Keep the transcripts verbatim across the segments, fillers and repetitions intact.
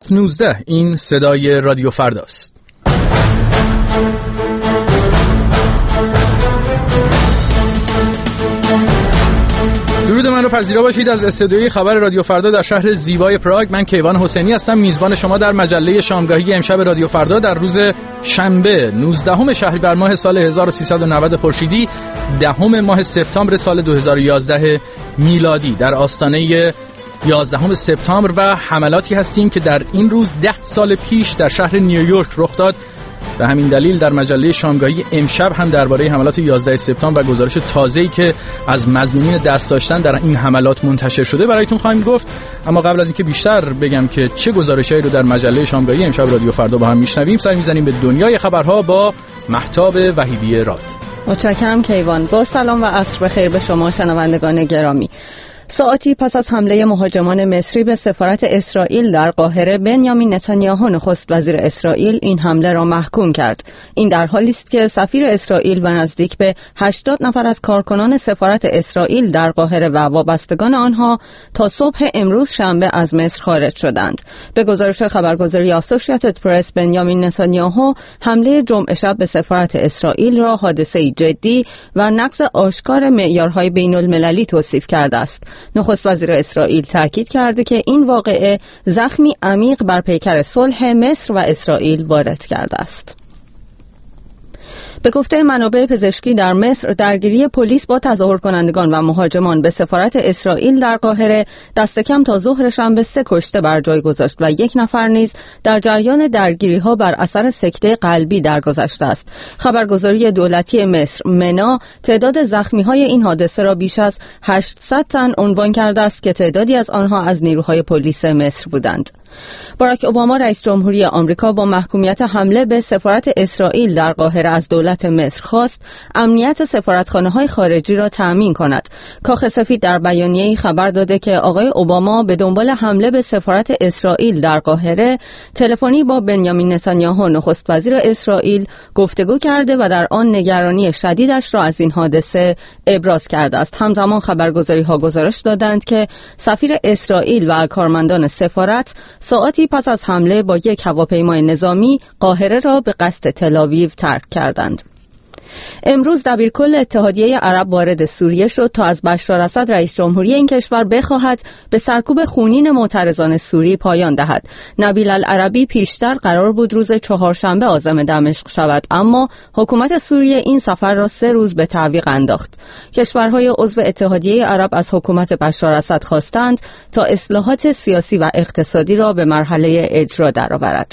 هفت نوزده این صدای رادیو فرداست. درود من رو پذیرا باشید از استودیوی خبر رادیو فردا در شهر زیبای پراگ. من کیوان حسینی هستم، میزبان شما در مجله شامگاهی امشب رادیو فردا در روز شنبه نوزدهم شهریور ماه سال هزار و سیصد و نود خورشیدی، دهم ماه سپتامبر سال دو هزار و یازده میلادی. در آستانه یازدهم سپتامبر و حملاتی هستیم که در این روز ده سال پیش در شهر نیویورک رخ داد. به همین دلیل در مجله شامگاهی امشب هم درباره حملات یازده سپتامبر و گزارش تازه‌ای که از مظنونین دست داشتن در این حملات منتشر شده برایتون خواهیم گفت. اما قبل از اینکه بیشتر بگم که چه گزارشایی رو در مجله شامگاهی امشب رادیو فردا با هم میشنویم، سر می‌زنیم به دنیای خبرها با مهتاب وحیدی راد. متشکرم کیوان. با سلام و عصر بخیر به شما شنوندگان گرامی. ساعتی پس از حمله مهاجمان مصری به سفارت اسرائیل در قاهره، بنیامین نتانیاهو نخست وزیر اسرائیل این حمله را محکوم کرد. این در حالی است که سفیر اسرائیل و نزدیک به هشتاد نفر از کارکنان سفارت اسرائیل در قاهره و وابستگان آنها تا صبح امروز شنبه از مصر خارج شدند. به گزارش خبرگزاری اسوسییتد پرس، بنیامین نتانیاهو حمله جمعه شب به سفارت اسرائیل را حادثه‌ای جدی و نقض آشکار معیارهای بین‌المللی توصیف کرده است. نخست وزیر اسرائیل تاکید کرده که این واقعه زخمی عمیق بر پیکر صلح مصر و اسرائیل وارد کرده است. به گفته منابع پزشکی در مصر، درگیری پلیس با تظاهر کنندگان و مهاجمان به سفارت اسرائیل در قاهره دست کم تا ظهر شنبه سه کشته بر جای گذاشت و یک نفر نیز در جریان درگیری‌ها بر اثر سکته قلبی درگذشته است. خبرگزاری دولتی مصر منا تعداد زخمی‌های این حادثه را بیش از هشتصد تن عنوان کرده است که تعدادی از آنها از نیروهای پلیس مصر بودند. باراک اوباما رئیس جمهوری آمریکا با محکومیت حمله به سفارت اسرائیل در قاهره از دولت مصر خواست امنیت سفارتخانه‌های خارجی را تأمین کند. کاخ سفید در بیانیه‌ای خبر داده که آقای اوباما به دنبال حمله به سفارت اسرائیل در قاهره تلفنی با بنیامین نتانیاهو نخست وزیر اسرائیل گفتگو کرده و در آن نگرانی شدیدش را از این حادثه ابراز کرده است. همزمان خبرگزاری‌ها گزارش دادند که سفیر اسرائیل و کارمندان سفارت ساعتی پس از حمله با یک هواپیمای نظامی قاهره را به قصد تل‌آویو ترک کردند. امروز دبیرکل اتحادیه عرب وارد سوریه شد تا از بشار اسد رئیس جمهوری این کشور بخواهد به سرکوب خونین معترضان سوری پایان دهد. نبیل العربی پیشتر قرار بود روز چهارشنبه عازم دمشق شود، اما حکومت سوریه این سفر را سه روز به تعویق انداخت. کشورهای عضو اتحادیه عرب از حکومت بشار اسد خواستند تا اصلاحات سیاسی و اقتصادی را به مرحله اجرا درآورد.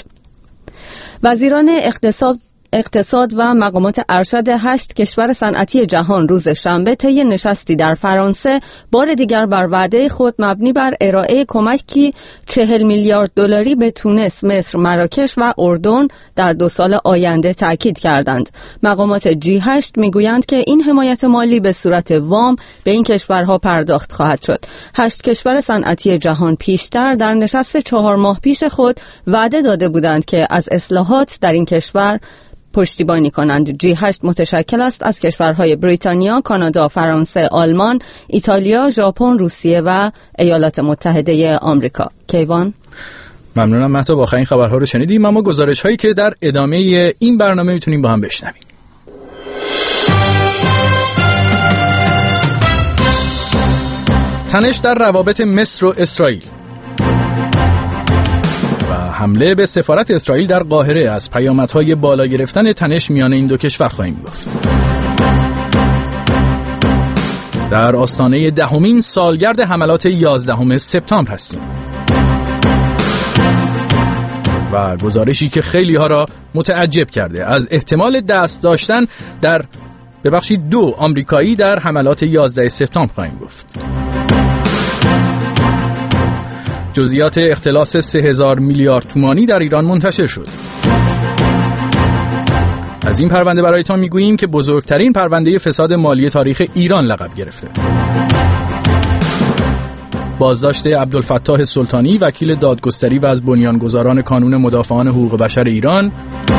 وزیران اقتصاد اقتصاد و مقامات ارشد هشت کشور صنعتی جهان روز شنبه طی نشستی در فرانسه بار دیگر بر وعده خود مبنی بر ارائه کمکی چهل میلیارد دلاری به تونس، مصر، مراکش و اردن در دو سال آینده تاکید کردند. مقامات جی هشت میگویند که این حمایت مالی به صورت وام به این کشورها پرداخت خواهد شد. هشت کشور صنعتی جهان پیشتر در نشست چهار ماه پیش خود وعده داده بودند که از اصلاحات در این کشور پشتیبانی کنند. جی هشت متشکل است از کشورهای بریتانیا، کانادا، فرانسه، آلمان، ایتالیا، ژاپن، روسیه و ایالات متحده آمریکا. کیوان، ممنونم مهتاب. آخرین خبرها رو شنیدیم، اما گزارش هایی که در ادامه این برنامه میتونیم با هم بشنویم. تنش در روابط مصر و اسرائیل و حمله به سفارت اسرائیل در قاهره. از پیامدهای بالا گرفتن تنش میان این دو کشور خواهیم گفت. در آستانه دهمین سالگرد حملات یازدهم سپتامبر هستیم و گزارشی که خیلی ها را متعجب کرده از احتمال دست داشتن در ببخشید دو آمریکایی در حملات یازده سپتامبر خواهیم گفت. جزئیات اختلاس سه هزار میلیارد تومانی در ایران منتشر شد. از این پرونده برایتان میگوییم که بزرگترین پرونده فساد مالی تاریخ ایران لقب گرفته. بازداشت عبدالفتاح سلطانی، وکیل دادگستری و از بنیانگذاران کانون مدافعان حقوق بشر ایران،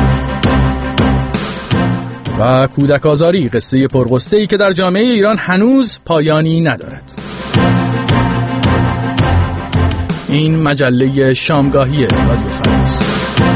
و کودک آزاری، قصه پرغصه‌ای که در جامعه ایران هنوز پایانی ندارد. این مجله شامگاهی رادیو فرداست.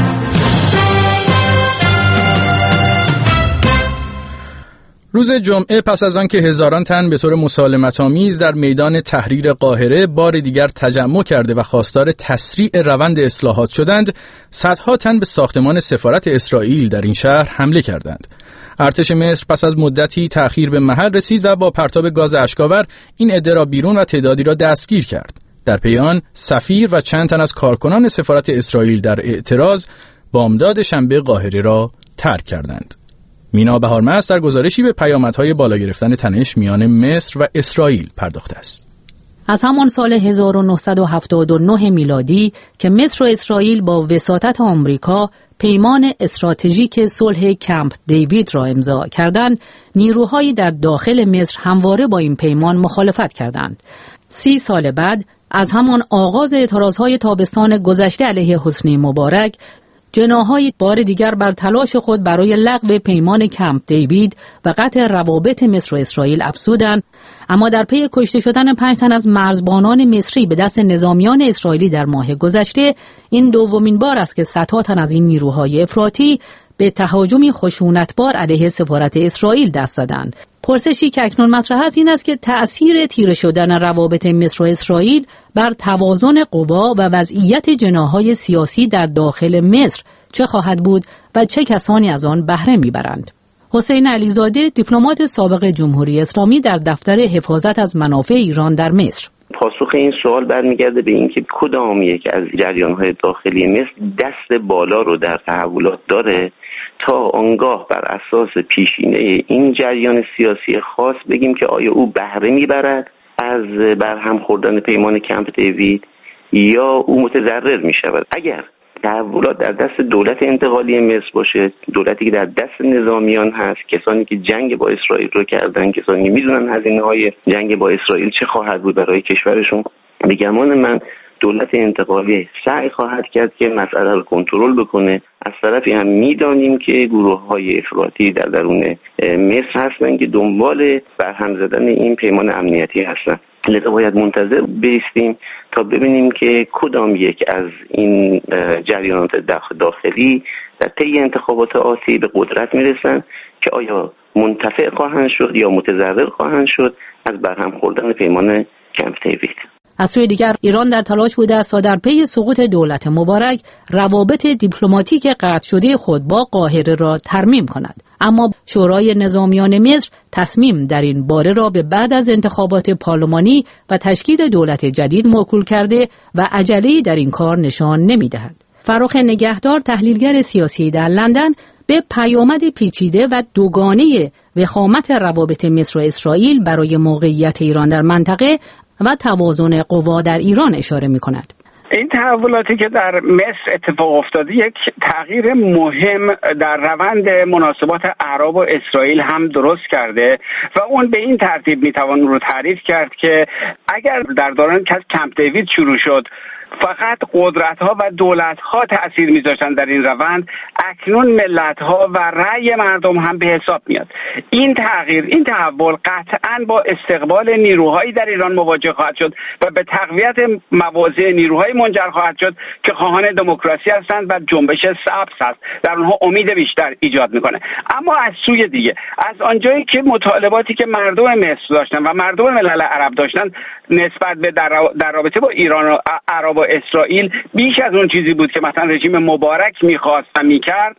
روز جمعه پس از آن که هزاران تن به طور مسالمت‌آمیز در میدان تحریر قاهره بار دیگر تجمع کرده و خواستار تسریع روند اصلاحات شدند، صدها تن به ساختمان سفارت اسرائیل در این شهر حمله کردند. ارتش مصر پس از مدتی تأخیر به محل رسید و با پرتاب گاز اشک‌آور این عده را بیرون و تعدادی را دستگیر کرد. در پی آن سفیر و چند تن از کارکنان سفارت اسرائیل در اعتراض بامداد شنبه قاهره را ترک کردند. مینا بهارمست در گزارشی به پیامدهای بالا گرفتن تنش میان مصر و اسرائیل پرداخته است. از همان سال هزار و نهصد و هفتاد و نه میلادی که مصر و اسرائیل با وساطت آمریکا پیمان استراتژیک صلح کمپ دیوید را امضا کردند، نیروهایی در داخل مصر همواره با این پیمان مخالفت کردند. سی سال بعد از همان آغاز اعتراضهای تابستان گذشته علیه حسنی مبارک، جناح‌های بار دیگر بر تلاش خود برای لغو پیمان کمپ دیوید و قطع روابط مصر و اسرائیل افزودند، اما در پی کشته شدن پنج تن از مرزبانان مصری به دست نظامیان اسرائیلی در ماه گذشته، این دومین بار است که صدها تن از این نیروهای افراطی به تهاجمی خشونتبار علیه سفارت اسرائیل دست زدند. پرسشی که اکنون مطرح است این است که تأثیر تیره شدن روابط مصر و اسرائیل بر توازن قوا و وضعیت جناح‌های سیاسی در داخل مصر چه خواهد بود و چه کسانی از آن بهره میبرند. حسین علیزاده، دیپلمات سابق جمهوری اسلامی در دفتر حفاظت از منافع ایران در مصر: پاسخ این سوال برمیگرده به این که کدام یک از جریان‌های داخلی مصر دست بالا رو در تحولات داره تا آنگاه بر اساس پیشینه این جریان سیاسی خاص بگیم که آیا او بهره میبرد از برهم خوردن پیمان کمپ دیوید یا او متضرر میشود. اگر تحولات در دست دولت انتقالی مصر باشه، دولتی که در دست نظامیان هست، کسانی که جنگ با اسرائیل رو کردن، کسانی که میدونن هزینه‌های جنگ با اسرائیل چه خواهد بود برای کشورشون، به گمان من دولت انتقالی سعی خواهد کرد که مسئله رو کنترل بکنه. از طرفی هم میدانیم که گروه‌های افراطی در درون مصر هستن که دنبال برهم زدن این پیمان امنیتی هستن. لذا باید منتظر بایستیم تا ببینیم که کدام یک از این جریانات داخلی در طی انتخابات آتی به قدرت میرسن که آیا منتفع خواهند شد یا متضرر خواهند شد از برهم خوردن پیمان کمپ دیوید. از سوی دیگر ایران در تلاش بوده است تا در پی سقوط دولت مبارک روابط دیپلماتیک قطع شده خود با قاهره را ترمیم کند، اما شورای نظامیان مصر تصمیم در این باره را به بعد از انتخابات پارلمانی و تشکیل دولت جدید موکول کرده و عجله‌ای در این کار نشان نمی‌دهد. فراخ نگهدار، تحلیلگر سیاسی در لندن، به پیامد پیچیده و دوگانه وخامت روابط مصر و اسرائیل برای موقعیت ایران در منطقه و توازن قوا در ایران اشاره می‌کند. این تحولاتی که در مصر اتفاق افتاده یک تغییر مهم در روند مناسبات اعراب و اسرائیل هم درست کرده و اون به این ترتیب میتوان رو تعریف کرد که اگر در دوران کمپ دیوید شروع شد فقط قدرت‌ها و دولت‌ها تأثیر می‌ذاشتن در این روند، اکنون ملت‌ها و رأی مردم هم به حساب میاد. این تغییر، این تحول قطعاً با استقبال نیروهایی در ایران مواجه خواهد شد و به تقویت مواضع نیروهای منجر خواهد شد که خواهان دموکراسی هستند و جنبش سبز هست، در اونها امید بیشتر ایجاد میکنه. اما از سوی دیگه، از آنجایی که مطالباتی که مردم مصر داشتن و مردم ملل عرب داشتن نسبت به در رابطه با ایران و عرب و اسرائیل بیش از اون چیزی بود که مثلا رژیم مبارک میخواست و میکرد،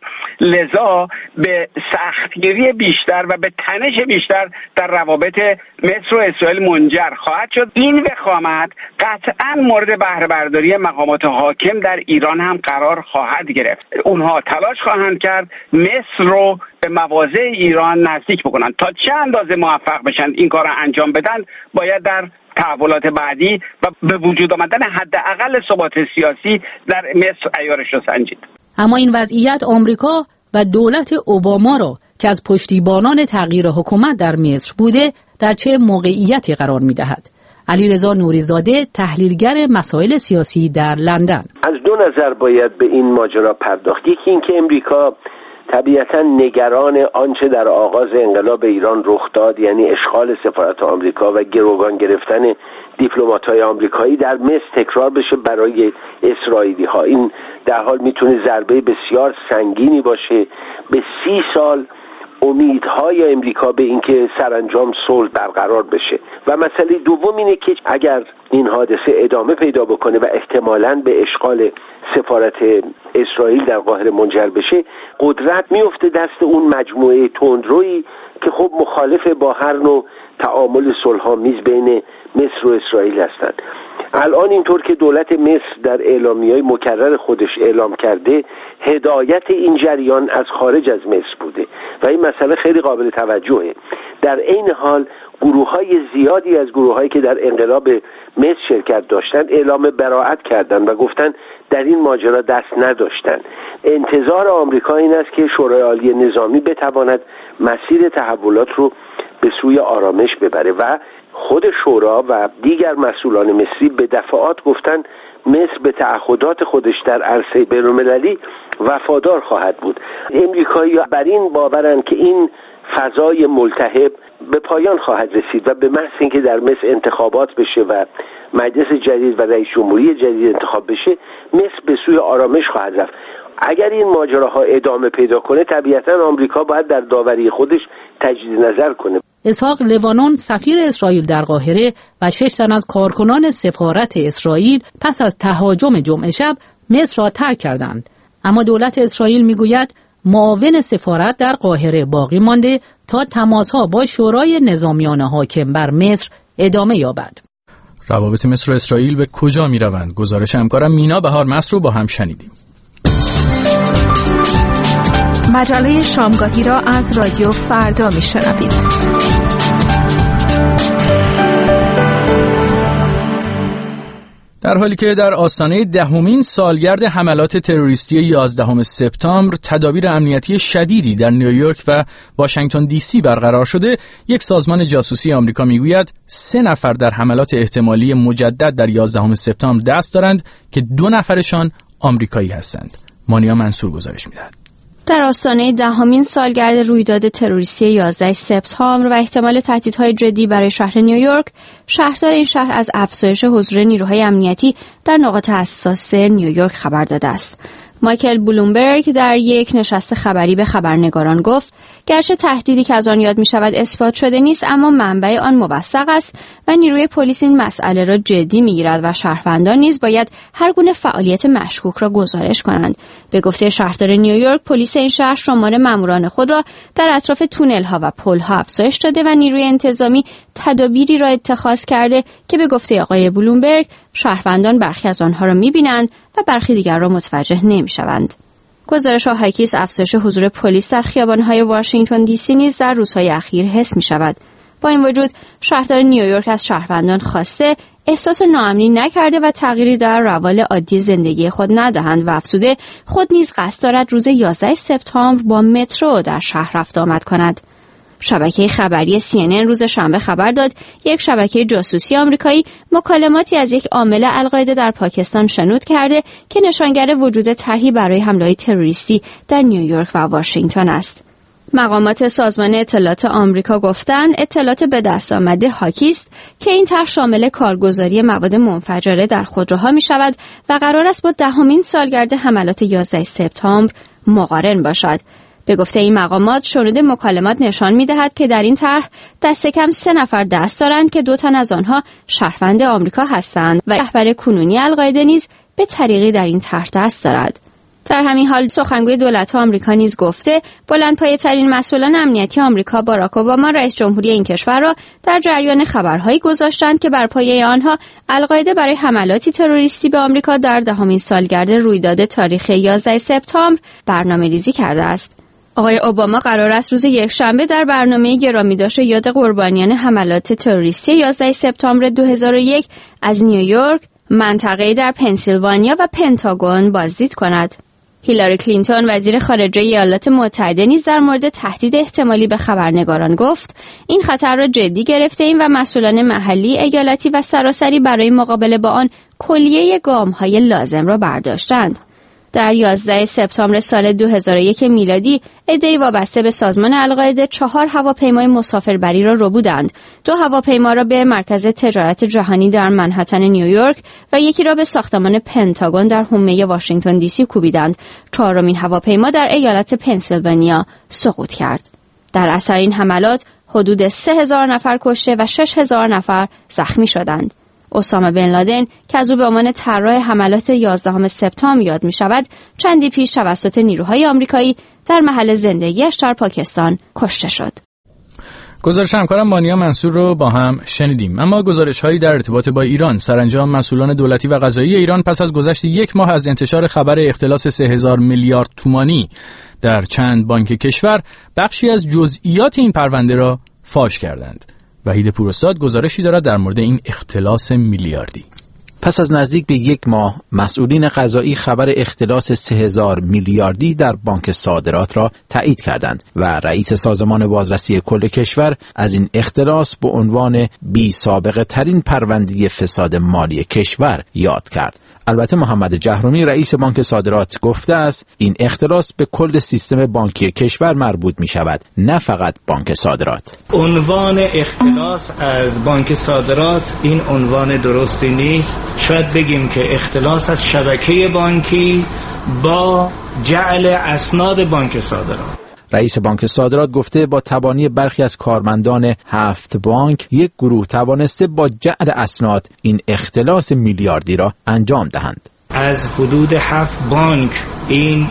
لذا به سختگیری بیشتر و به تنش بیشتر در روابط مصر و اسرائیل منجر خواهد شد. این وخامت قطعاً مورد بهره برداری مقامات حاکم در ایران هم قرار خواهد گرفت. اونها تلاش خواهند کرد مصر رو به مواضع ایران نزدیک بکنن. تا چه اندازه موفق بشن این کار رو انجام بدن باید در تحولات بعدی و به وجود آمدن حداقل ثبات سیاسی در مصر عیارش رو سنجید. اما این وضعیت آمریکا و دولت اوباما را که از پشتیبانان تغییر حکومت در مصر بوده در چه موقعیتی قرار می‌دهد؟ علیرضا نوری‌زاده، تحلیلگر مسائل سیاسی در لندن: از دو نظر باید به این ماجرا پرداخت. یکی این که امریکا طبیعتاً نگران آنچه در آغاز انقلاب ایران رخ داد، یعنی اشغال سفارت آمریکا و گروگان گرفتن دیپلمات‌های آمریکایی در مصر تکرار بشه برای اسرائیلی‌ها. این در حال میتونه ضربه بسیار سنگینی باشه به سی سال امیدهای امریکا به اینکه سرانجام صلح برقرار بشه. و مسئله دوم اینه که اگر این حادثه ادامه پیدا بکنه و احتمالاً به اشغال سفارت اسرائیل در قاهره منجر بشه، قدرت میفته دست اون مجموعه تندرویی که خب مخالف با هر نوع تعامل صلح‌آمیز بین مصر و اسرائیل هستند. الان اینطور که دولت مصر در اعلامیه‌های مکرر خودش اعلام کرده، هدایت این جریان از خارج از مصر بوده و این مسئله خیلی قابل توجهه. در عین حال گروه‌های زیادی از گروه‌هایی که در انقلاب مصر شرکت داشتند اعلام براءت کردند و گفتند در این ماجرا دست نداشتند. انتظار آمریکا این است که شورای عالی نظامی بتواند مسیر تحولات رو به سوی آرامش ببره و خود شورا و دیگر مسئولان مصری به دفعات گفتن مصر به تعهدات خودش در عرصه بین‌المللی وفادار خواهد بود. امریکایی‌ها بر این باورند که این فضای ملتهب به پایان خواهد رسید و به محض اینکه در مصر انتخابات بشه و مجلس جدید و رئیس جمهوری جدید انتخاب بشه، مصر به سوی آرامش خواهد رفت. اگر این ماجراها ادامه پیدا کنه، طبیعتاً آمریکا باید در داوری خودش تجدید نظر کنه. اسحاق لوانون سفیر اسرائیل در قاهره و شش تن از کارکنان سفارت اسرائیل پس از تهاجم جمعه شب مصر را ترک کردند، اما دولت اسرائیل میگوید معاون سفارت در قاهره باقی مانده تا تماسها با شورای نظامیان حاکم بر مصر ادامه یابد. روابط مصر و اسرائیل به کجا می روند؟ گزارش همکارم مینا بهار مصر رو با هم شنیدیم. مجله شامگاهی را از رادیو فردا می شنوید. در حالی که در آستانه دهمین سالگرد حملات تروریستی یازدهم سپتامبر تدابیر امنیتی شدیدی در نیویورک و واشنگتن دی سی برقرار شده، یک سازمان جاسوسی آمریکا میگوید سه نفر در حملات احتمالی مجدد در یازدهم سپتامبر دست دارند که دو نفرشان آمریکایی هستند. مانیا منصور گزارش می‌دهد. در آستانه دهمین سالگرد رویداد تروریستی یازده سپتامبر و احتمال تهدیدهای جدی برای شهر نیویورک، شهردار این شهر از افزایش حضور نیروهای امنیتی در نقاط حساس نیویورک خبر داده است. مایکل بلومبرگ در یک نشست خبری به خبرنگاران گفت گرچه تهدیدی که از آن یاد می شود اثبات شده نیست، اما منبع آن موثق است و نیروی پلیس این مسئله را جدی می گیرد و شهروندان نیز باید هر گونه فعالیت مشکوک را گزارش کنند. به گفته شهردار نیویورک، پلیس این شهر شمار ماموران خود را در اطراف تونل ها و پل ها افزایش داده و نیروی انتظامی تدابیری را اتخاذ کرده که به گفته آقای بلومبرگ شهروندان برخی از آنها را می بینند و برخی دیگر را متوجه نمی شوند. گزارش حاکیست افزایش حضور پلیس در خیابان‌های واشنگتن دی سی نیز در روزهای اخیر حس می‌شود. با این وجود شهردار نیویورک از شهروندان خواسته احساس ناامنی نکرده و تغییری در روال عادی زندگی خود ندهند و افزوده خود نیز قصد دارد روز یازده سپتامبر با مترو در شهر رفت آمد کند. شبکه خبری سی ان ان روز شنبه خبر داد یک شبکه جاسوسی آمریکایی مکالماتی از یک عامل القاعده در پاکستان شنود کرده که نشانگر وجود طرحی برای حمله‌های تروریستی در نیویورک و واشنگتن است. مقامات سازمان اطلاعات آمریکا گفتند اطلاعات به دست آمده حاکی است که این طرح شامل کارگزاری مواد منفجره در خودروها می شود و قرار است با دهمین سالگرد حملات یازده سپتامبر مقارن باشد. به گفته این مقامات شنود مکالمات نشان می‌دهد که در این طرح دست کم سه نفر دست دارند که دو تن از آنها شهروند آمریکا هستند و رهبر کنونی القاعده نیز به طریقی در این طرح دست دارد. در همین حال سخنگوی دولت آمریکا نیز گفته بلندپایه‌ترین مسئولان امنیتی آمریکا باراک اوباما رئیس جمهوری این کشور را در جریان خبرهایی گذاشتند که بر پایه آنها القاعده برای حملاتی تروریستی به آمریکا در دهمین سالگرد رویداد تاریخی یازده سپتامبر برنامه‌ریزی کرده است. آقای اوباما قرار است روز یکشنبه در برنامه گرامیداشت یاد قربانیان حملات تروریستی یازده سپتامبر دو هزار و یک از نیویورک، منطقه‌ای در پنسیلوانیا و پنتاگون بازدید کند. هیلاری کلینتون وزیر خارجه ایالات متحده نیز در مورد تهدید احتمالی به خبرنگاران گفت این خطر را جدی گرفته‌ایم و مسئولان محلی، ایالتی و سراسری برای مقابله با آن کلیه گام‌های لازم را برداشتند. در یازده سپتامبر سال دو هزار و یک میلادی عده‌ای وابسته به سازمان القاعده چهار هواپیمای مسافربری را ربودند. دو هواپیما را به مرکز تجارت جهانی در منهتن نیویورک و یکی را به ساختمان پنتاگون در حومه واشنگتن دی سی کوبیدند. چهارمین هواپیما در ایالت پنسیلوانیا سقوط کرد. در اثر این حملات حدود سه هزار نفر کشته و شش هزار نفر زخمی شدند. اسامه بن لادن که از او به عنوان طراح حملات یازدهم سپتامبر یاد می شود، چندی پیش توسط نیروهای آمریکایی در محل زندگیش در پاکستان کشته شد. گزارش همکارم مانیا منصور رو با هم شنیدیم. اما گزارش‌هایی در ارتباط با ایران. سرانجام مسئولان دولتی و قضایی ایران پس از گذشت یک ماه از انتشار خبر اختلاس سه هزار میلیارد تومانی در چند بانک کشور، بخشی از جزئیات این پرونده را فاش کردند. وحید پوراستاد گزارشی دارد در مورد این اختلاس میلیاردی. پس از نزدیک به یک ماه مسئولین قضایی خبر اختلاس سه هزار میلیاردی در بانک صادرات را تایید کردند و رئیس سازمان بازرسی کل کشور از این اختلاس به عنوان بی سابقه ترین پرونده فساد مالی کشور یاد کرد. البته محمد جهرومی رئیس بانک صادرات گفته است این اختلاس به کل سیستم بانکی کشور مربوط می شود، نه فقط بانک صادرات. عنوان اختلاس از بانک صادرات این عنوان درستی نیست. شاید بگیم که اختلاس از شبکه بانکی با جعل اسناد بانک صادرات. رئیس بانک صادرات گفته با تبانی برخی از کارمندان هفت بانک یک گروه توانسته با جعل اسناد این اختلاس میلیاردی را انجام دهند. از حدود هفت بانک این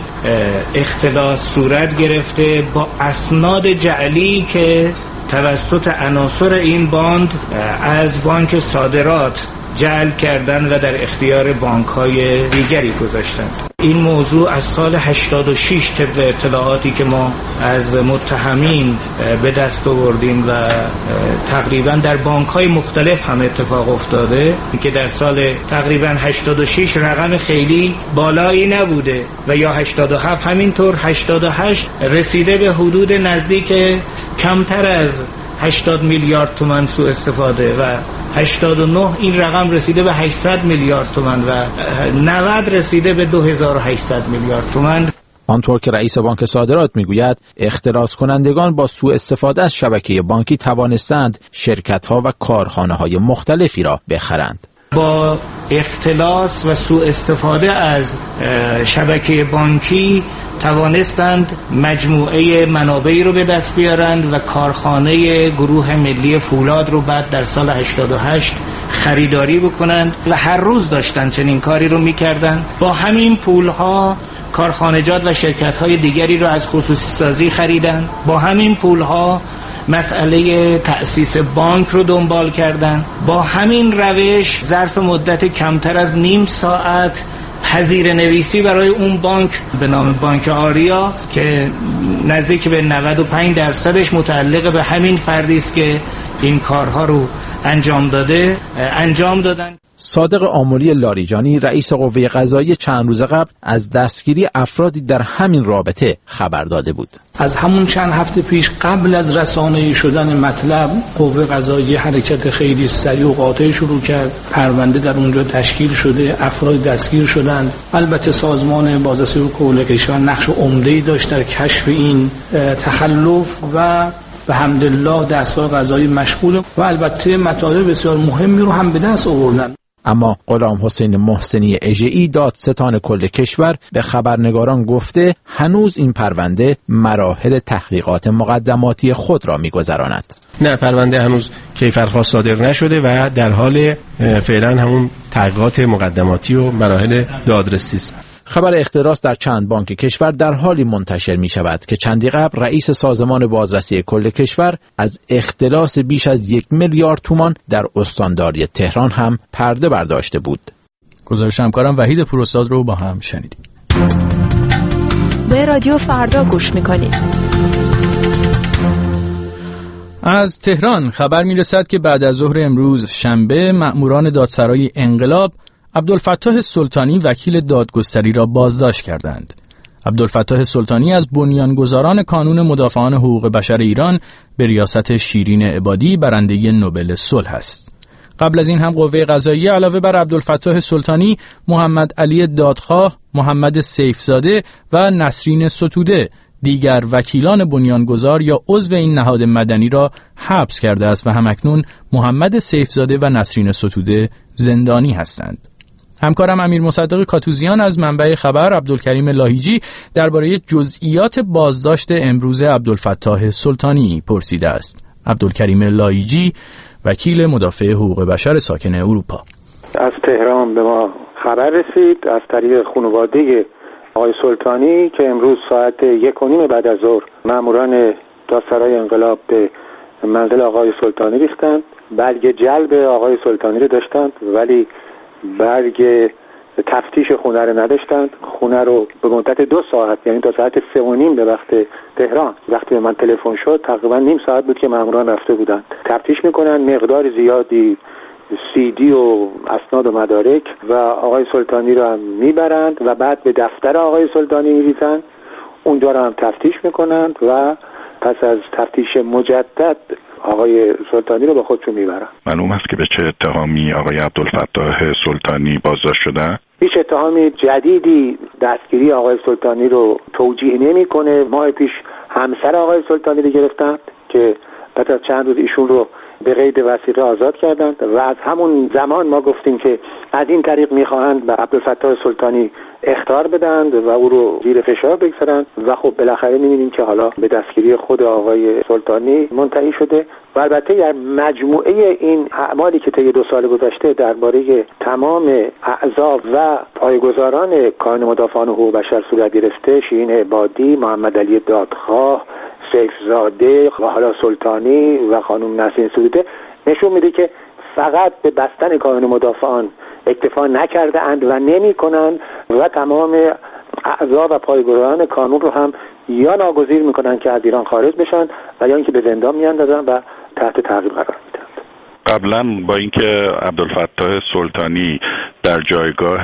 اختلاس صورت گرفته با اسناد جعلی که توسط عناصر این باند از بانک صادرات جعل کردن و در اختیار بانک‌های دیگری گذاشتن. این موضوع از سال هشتاد و شش طبق اطلاعاتی که ما از متهمین به دست آوردیم و تقریبا در بانک‌های مختلف هم اتفاق افتاده که در سال تقریبا هشتاد و شش رقم خیلی بالایی نبوده و یا هشتاد و هفت همینطور هشتاد و هشت رسیده به حدود نزدیک کمتر از هشتاد میلیارد تومان سوء استفاده و هشتاد و نه این رقم رسیده به هشتصد میلیارد تومان و نود رسیده به دو هزار و هشتصد میلیارد تومان. آنطور که رئیس بانک صادرات میگوید اختلاس کنندگان با سوء استفاده از شبکه بانکی توانستند شرکت‌ها و کارخانه‌های مختلفی را بخرند. با اختلاس و سوء استفاده از شبکه بانکی توانستند مجموعه منابعی رو به دست بیارند و کارخانه گروه ملی فولاد رو بعد در سال هشتاد و هشت خریداری بکنند و هر روز داشتن چنین کاری رو میکردن. با همین پولها کارخانجات و شرکت‌های دیگری رو از خصوصی سازی خریدن. با همین پولها مسئله تأسیس بانک رو دنبال کردن. با همین روش ظرف مدت کمتر از نیم ساعت پذیر نویسی برای اون بانک به نام بانک آریا که نزدیک به نود و پنج درصدش متعلق به همین فردی است که این کارها رو انجام داده انجام دادن. صادق آملی لاریجانی رئیس قوه قضاییه چند روز قبل از دستگیری افرادی در همین رابطه خبر داده بود. از همون چند هفته پیش قبل از رسانه‌ای شدن مطلب قوه قضاییه حرکت خیلی سریع و قاطع شروع کرد. پرونده در اونجا تشکیل شده، افراد دستگیر شدند. البته سازمان بازرسی کل کشور نقش عمده‌ای داشت در کشف این تخلف و به حمدالله دستگاه قضایی مشغول و البته مطالب بسیار مهمی رو هم به دست آوردن. اما غلام حسین محسنی اژه‌ای دادستان کل کشور به خبرنگاران گفته هنوز این پرونده مراحل تحقیقات مقدماتی خود را می‌گذراند. نه، پرونده هنوز کیفرخواست صادر نشده و در حال فعلا همون تحقیقات مقدماتی و مراحل دادرسی است. خبر اختلاس در چند بانک کشور در حالی منتشر می شود که چندی قبل رئیس سازمان بازرسی کل کشور از اختلاس بیش از یک میلیارد تومان در استانداری تهران هم پرده برداشته بود. گزارش همکارم وحید پوراستاد رو با هم شنیدیم. به رادیو فردا گوش میکنید. از تهران خبر می رسد که بعد از ظهر امروز شنبه مأموران دادسرای انقلاب عبدالفتاح سلطانی وکیل دادگستری را بازداشت کردند. عبدالفتاح سلطانی از بنیانگذاران کانون مدافعان حقوق بشر ایران به ریاست شیرین عبادی برنده نوبل صلح است. قبل از این هم قوه قضاییه علاوه بر عبدالفتاح سلطانی، محمد علی دادخواه، محمد سیفزاده و نسرین ستوده دیگر وکیلان بنیانگذار یا عضو این نهاد مدنی را حبس کرده است و همکنون محمد سیفزاده و نسرین ستوده زندانی هستند. همکارم امیر مصدق کاتوزیان از منبع خبر عبدالکریم لاهیجی درباره جزئیات بازداشت امروز عبدالفتاح سلطانی پرسیده است. عبدالکریم لاهیجی، وکیل مدافع حقوق بشر ساکن اروپا: از تهران به ما خبر رسید از طریق خانواده آقای سلطانی که امروز ساعت یک و نیم بعد از ظهر ماموران دادسرای انقلاب به منزل آقای سلطانی ریختند. برگ جلب آقای سلطانی رو داشتند ولی برگ تفتیش خونه رو نداشتند. خونه رو به مدت دو ساعت، یعنی تا ساعت سه و نیم به وقت تهران، وقتی به من تلفن شد تقریبا نیم ساعت بود که ماموران رفته بودند تفتیش میکنن، مقدار زیادی سی دی و اسناد و مدارک و آقای سلطانی رو هم میبرند و بعد به دفتر آقای سلطانی میریزند، اونجا رو هم تفتیش میکنند و پس از تفتیش مجدد آقای سلطانی رو با خودشون میبرن. معلوم است که به چه اتهامی آقای عبدالفتاح سلطانی بازداشت شدن؟ هیچ اتهامی جدیدی دستگیری آقای سلطانی رو توجیه نمیکنه. ماه پیش همسر آقای سلطانی رو گرفتند که بعد از چند روز ایشون رو به قید وثیقه آزاد کردند و از همون زمان ما گفتیم که از این طریق میخواهند به عبدالفتاح سلطانی اخطار بدند و او رو زیر فشار بگذارند و خب بالاخره می‌بینیم که حالا به دستگیری خود آقای سلطانی منتهی شده و البته در مجموعه این اعمالی که طی دو سال گذشته درباره تمام اعضا و پایه‌گذاران کانون مدافعان حقوق بشر صورت گرفته، شیرین عبادی، محمد علی دادخواه، سیفزاده و حالا سلطانی و خانم نسرین ستوده، نشون میده که فقط به بستن کانون مدافعان اکتفا نکرده اند و نمی کنند و تمام اعضا و پایه‌گذاران کانون رو هم یا ناگزیر میکنن که از ایران خارج بشن و یا اینکه به زندان میاندازن و تحت تعقیب قرار میدن. قبلا با اینکه عبدالفتاح سلطانی در جایگاه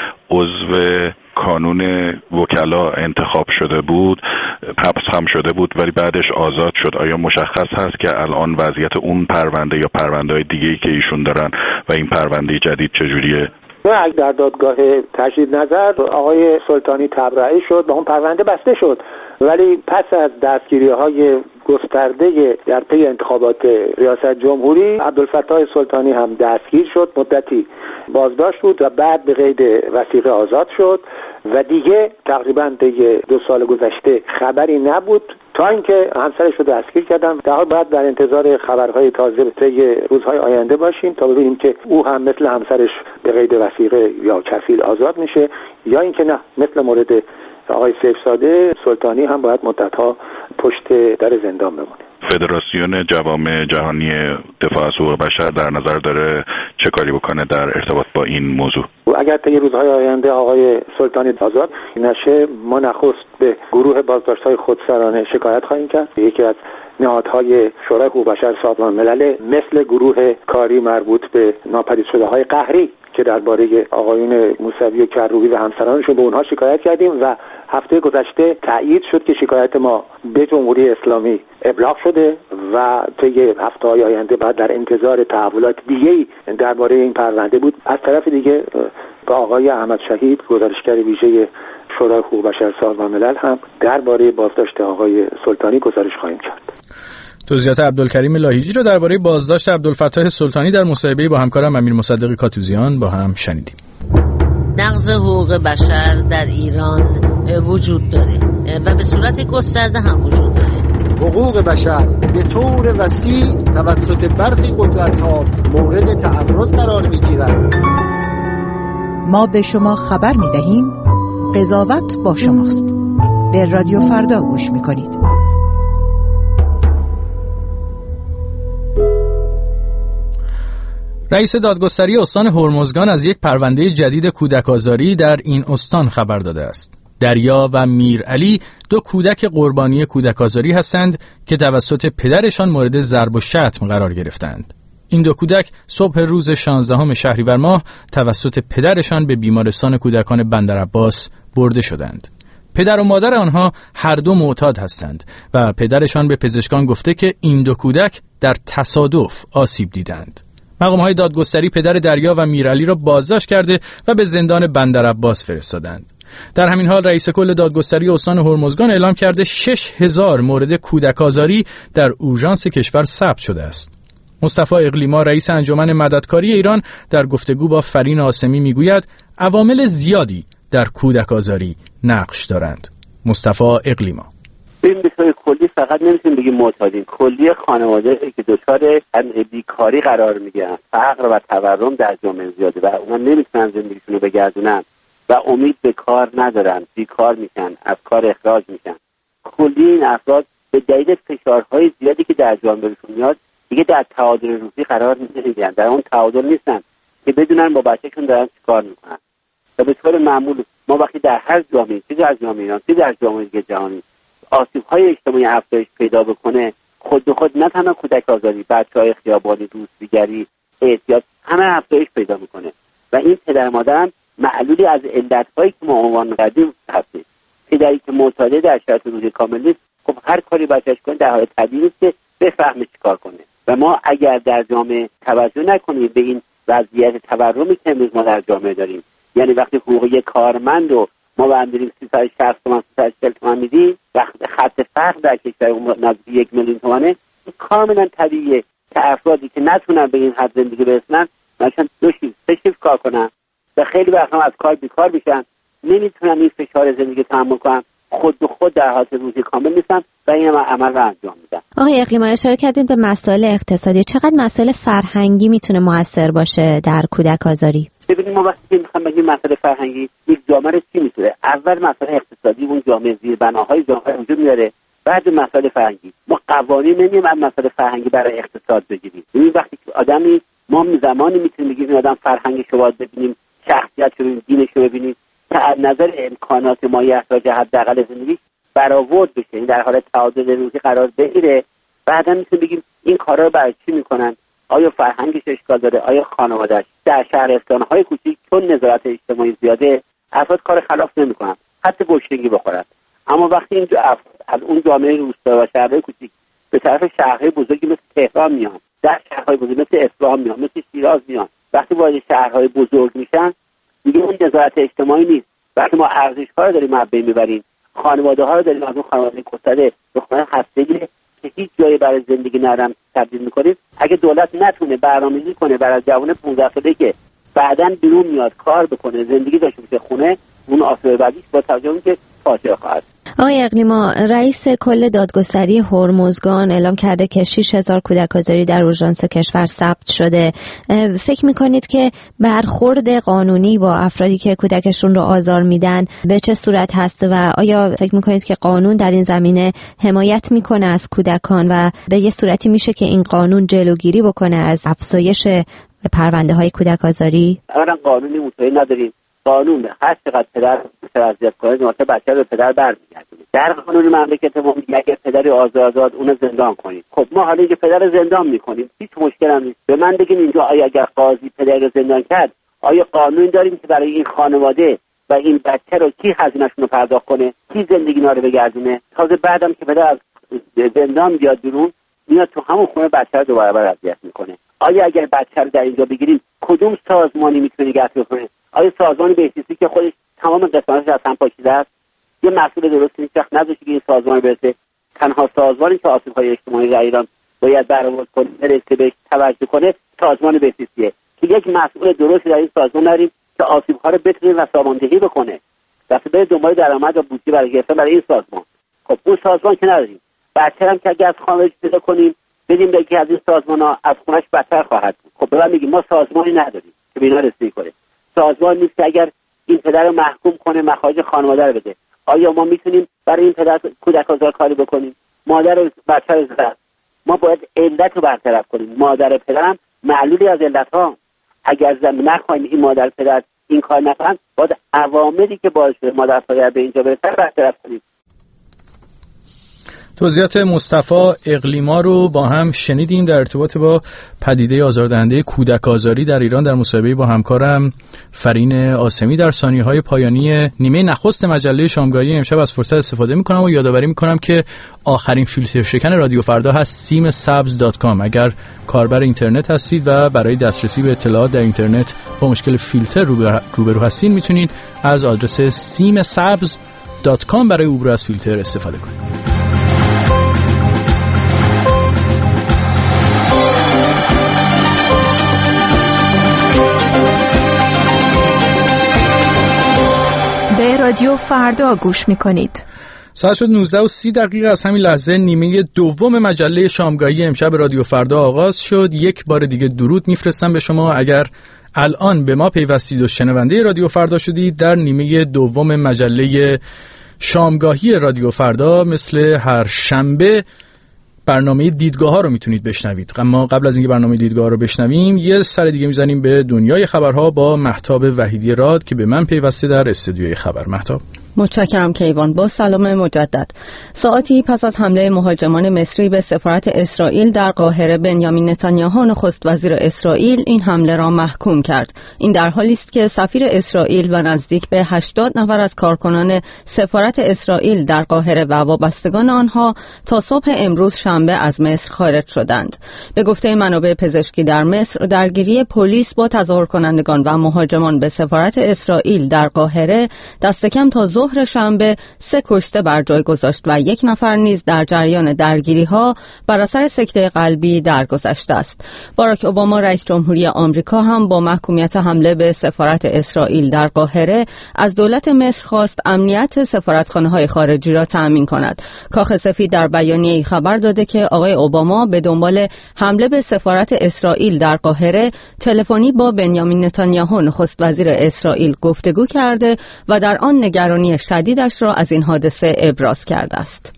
عضو کانون وکلا انتخاب شده بود، حبس هم شده بود ولی بعدش آزاد شد، آیا مشخص هست که الان وضعیت اون پرونده یا پرونده‌های دیگه‌ای که ایشون دارن و این پرونده جدید چجوریه؟ در دادگاه تجدید نظر آقای سلطانی تبرئه شد و اون پرونده بسته شد، ولی پس از دستگیری‌های گسترده در پی انتخابات ریاست جمهوری عبدالفتاح سلطانی هم دستگیر شد، مدتی بازداشت بود و بعد به قید وثیقه آزاد شد و دیگه تقریبا دیگه دو سال گذشته خبری نبود تا اینکه همسرش رو دستگیر کردن. در حال بعد در انتظار خبرهای تازه طی روزهای آینده باشیم تا ببینیم که او هم مثل همسرش به قید وثیقه یا کفیل آزاد میشه یا اینکه نه مثل مورد آقای سیفزاده سلطانی هم باید مدت‌ها پشت در زندان بمونه. فدراسیون جوامع جهانی دفاع از حقوق بشر در نظر داره چه کاری بکنه در ارتباط با این موضوع؟ اگر طی روزهای آینده آقای سلطانی آزاد نشه، ما نخست به گروه بازداشت‌های خودسرانه شکایت خواهیم کرد. یکی از نهادهای شورای حقوق بشر سازمان ملل مثل گروه کاری مربوط به ناپدید شده‌های قهری که درباره آقایون موسوی و کروبی و همسرانشون به اونها شکایت کردیم و هفته گذشته تایید شد که شکایت ما به جمهوری اسلامی ابلاغ شده و طی هفته‌های آینده بعد در انتظار تحولات دیگه‌ای درباره این پرونده بود. از طرف دیگه با آقای احمد شهید گزارشگر ویژه شورای حقوق بشر سازمان ملل هم درباره بازداشت آقای سلطانی گزارش خواهیم کرد. توضیحات عبدالکریم لاهیجی رو درباره بازداشت عبدالفتاح سلطانی در مصاحبه با همکارم امیر مصدق کاتوزیان با هم شنیدیم. نقض حقوق بشر در ایران وجود داره و به صورت گسترده هم وجود داره. حقوق بشر به طور وسیع توسط برخی قدرت‌ها مورد تعرض قرار می‌گیرد. ما به شما خبر می‌دهیم قضاوت با شماست. به رادیو فردا گوش می‌کنید. رئیس دادگستری استان هرمزگان از یک پرونده جدید کودک آزاری در این استان خبر داده است. دریا و میرعلی دو کودک قربانی کودک آزاری هستند که توسط پدرشان مورد ضرب و شتم قرار گرفتند. این دو کودک صبح روز شانزدهم شهریور ماه توسط پدرشان به بیمارستان کودکان بندرعباس برده شدند. پدر و مادر آنها هر دو معتاد هستند و پدرشان به پزشکان گفته که این دو کودک در تصادف آسیب دیدند. مقام‌های دادگستری پدر دریا و میرعلی را بازداشت کرده و به زندان بندرعباس فرستادند. در همین حال رئیس کل دادگستری استان هرمزگان اعلام کرده شش هزار مورد کودک آزاری در اورژانس کشور ثبت شده است. مصطفی اقلیما رئیس انجمن مددکاری ایران در گفتگو با فرین آسمی میگوید عوامل زیادی در کودک آزاری نقش دارند. مصطفی اقلیما: این به طور کلی فقط نمیتونیم بگیم معتادین، کلی خانواده که دچار بیکاری قرار میگیرن، فقر و تورم در جامعه زیاده و اونا نمیتونن زندگیشون رو بگردونن و امید به کار ندارن، بیکار میشن، از کار اخراج میشن. کلی این افراد به دلیل فشارهای زیادی که در جامعه بهشون میاد دیگه در تعادل روزی قرار نمیگیرن، در اون تعادل نیستن که بدونن با بچه‌شون دارن چیکار میکنن. و به طور معمول ما وقتی در هر جامعه، چه در جامعه ایران چه در جامعه جهانی، آسیب‌های اجتماعی افزایش پیدا بکنه، خود به خود نه تنها کودک آزاری، بچه‌های خیابانی، دوستیگری، اعتیاد همه افزایش پیدا میکنه و این پدر مادرم معلولی از علت‌هایی که ما عنوان کردیم هستیم. پدری که معتاد در شرایط روزی کامل نیست، خب هر کاری بچه‌اش کنه در حال طبیعی نیست که بفهمه چیکار کنه و ما اگر در جامعه توجه نکنیم به این وضعیت تورمی که امروز ما در جامعه داریم، یعنی وقتی حقوق یک کارمند رو ما بندریم سیصد و شصت تومن سیصد و چهل تومن میدیم، وقتی خط فقر در کشور نزدیک یک میلیون تومنه، کاملا طبیعیه که افرادی که نتونن به این حد زندگی برسن مثلا دو شیفت سه شیفت کار کنن و خیلی وقتا از کار بیکار میشن، نمیتونن این فشار زندگی تحمل کنن، خود به خود در حالت روزی کامل نیستن و این عمل رو انجام میدن. آقای اقلیما اشاره کردید به مسائل اقتصادی، چقدر مسائل فرهنگی میتونه موثر باشه در کودک آزاری؟ ببینید ما وقتی میخوام بگیم مسائل فرهنگی، یک جامعه رو چی میتونه؟ اول مسائل اقتصادی، اون جامعه زیربناهای جامعه وجود میاره، بعد مسائل فرهنگی. ما قوانین نمییم از مسائل فرهنگی برای اقتصاد بگیریم. ببین وقتی که آدمی ما زمانی میتونیم بگیم این آدم فرهنگش رو باید ببینیم، شخصیتش رو ببینیم، دینش رو ببینیم که از نظر امکانات مایه اخراج حداقل زندگی برآورد بشه، این در حالت تعادل روزی قرار بگیره. بعدا میتونیم بگیم این کارا رو برای چی میکنن، آیا فرهنگش اشکال داره، آیا خانواده‌اش. در شهرستان‌های کوچیک چون نظارت اجتماعی زیاده افراد کار خلاف نمیکنن، حتی گشنگی بخورن. اما وقتی اینجا از اون جامعه روستا و شهرهای کوچیک به طرف شهرهای بزرگی مثل تهران میان، در شهرهای بزرگ مثل اصفهان میان، مثل شیراز میان، وقتی وارد شهرهای بزرگ میشن دیگه اون نظارت اجتماعی نیست. وقتی ما ارزش‌ها رو داریم از بین میبریم، خانواده‌ها رو داریم از اون خانواده گسترده به خانواده هستگی که هیچ جایی برای زندگی ندارن تبدیل می‌کنیم، اگه دولت نتونه برنامه‌ریزی کنه برای جوان پانزده ساله‌ای که بعداً بیرون میاد کار بکنه، زندگی داشته باشه خونه، اون آسیب بعدیش با توجه به که فاجعه خواهد. آقای اقلیما رئیس کل دادگستری هرمزگان اعلام کرده که شش هزار کودک آزاری در اورژانس کشور ثبت شده. فکر میکنید که برخورد قانونی با افرادی که کودکشون رو آزار میدن به چه صورت هست و آیا فکر میکنید که قانون در این زمینه حمایت میکنه از کودکان و به یه صورتی میشه که این قانون جلوگیری بکنه از افزایش پرونده های کودک آزاری؟ اولا قانونی مطمئن نداریم. قانون هر چقدر پدر اذیت کنه نوبت بچه رو به پدر برمیگردونه. در قانون مملکت ما میگه اگه پدری آزار داد اونو زندان کنید. خب ما حالا که پدر رو زندان میکنیم هیچ مشکلی هم نیست. به من بگین اینجا آیا اگر قاضی پدر رو زندان کرد آیا قانون داریم که برای این خانواده و این بچه رو کی هزینه‌شون رو پرداخت کنه، کی زندگی اینا رو بگردونه؟ تازه بعدم که پدر از زندان بیاد بیرون میاد تو همون خونه بچه رو دوباره بر اذیت میکنه. آیا اگر بچه رو در اینجا بگیریم کدوم سازمانی میتونه نگهداری کنه؟ آیا سازمان بهزیستی که خودش تمام قسمتش از هم پاشیده است یه مسئول درستی نیست نذاشته که این سازمان برسه؟ تنها سازمانی که آسیب‌های اجتماعی در ایران باید برآورد کنه برسه بهش توجه کنه سازمان بهزیستیه که یک مسئول درستی در این سازمان داریم که آسیب‌ها رو بتونه و ساماندهی بکنه. دست به دنبال درآمد و بودجه برای گرفتن برای این سازمان. خب اون سازمان که نداریم. بچه هم که اگه از خانواده پیدا کنیم بدیم به یکی از این سازمان‌ها از خونش بدتر خواهد بود. خب بعد میگیم ما سازمانی نداریم که به اینا رسیدگی کنه. سازمان نیست که اگر این پدر رو محکوم کنه مخارج خانواده رو بده. آیا ما میتونیم برای این پدر کودک آزار کاری بکنیم؟ مادر و بچه رو زد. ما باید علت رو برطرف کنیم. مادر و پدرم معلولی از علت‌ها. اگر زمین نخواهیم این مادر پدر این کار نکنن باید عواملی که باعث شده مادر پدر به اینجا برسن برطرف کنیم. توضیحات مصطفی اقلیما رو با هم شنیدیم در ارتباط با پدیده آزاردهنده کودک آزاری در ایران در مصاحبه با همکارم فرین آسمی در ثانیه‌های پایانی نیمه نخست مجله شامگاهی امشب از فرصت استفاده می‌کنم و یادآوری می‌کنم که آخرین فیلتر شکن رادیو فردا هست سیم سبز دات کام. اگر کاربر اینترنت هستید و برای دسترسی به اطلاعات در اینترنت با مشکل فیلتر روبرو هستین، میتونید از آدرس سیم سبز دات کام برای عبور از فیلتر استفاده کنید. به رادیو فردا گوش میکنید. ساعت شد نوزده و سی دقیقه. از همین لحظه نیمه دوم مجله شامگاهی امشب رادیو فردا آغاز شد. یک بار دیگه درود میفرستم به شما. اگر الان به ما پیوستید و شنونده رادیو فردا شدید، در نیمه دوم مجله شامگاهی رادیو فردا مثل هر شنبه برنامه دیدگاه ها رو میتونید بشنوید. اما قبل از اینکه برنامه دیدگاه رو بشنویم، یه سر دیگه میزنیم به دنیای خبرها با مهتاب وحیدی راد که به من پیوسته در استودیوی خبر. مهتاب. متشکرم کیوان. با سلام مجدد. ساعتی پس از حمله مهاجمان مصری به سفارت اسرائیل در قاهره، بنیامین نتانیاهو نخست وزیر اسرائیل این حمله را محکوم کرد. این در حالی است که سفیر اسرائیل و نزدیک به هشتاد نفر از کارکنان سفارت اسرائیل در قاهره و وابستگان آنها تا صبح امروز شنبه از مصر خارج شدند. به گفته منابع پزشکی در مصر، درگیری پلیس با تظاهر کنندگان و مهاجمان به سفارت اسرائیل در قاهره دست کم تا ظهر شنبه سه کشته بر جای گذاشت و یک نفر نیز در جریان درگیری‌ها بر اثر سکته قلبی درگذشته است. باراک اوباما رئیس جمهوری آمریکا هم با محکومیت حمله به سفارت اسرائیل در قاهره از دولت مصر خواست امنیت سفارتخانه‌های خارجی را تأمین کند. کاخ سفید در بیانیه‌ای خبر داده که آقای اوباما به دنبال حمله به سفارت اسرائیل در قاهره تلفنی با بنیامین نتانیاهو نخست وزیر اسرائیل گفتگو کرده و در آن نگرانی شدیدش را از این حادثه ابراز کرده است.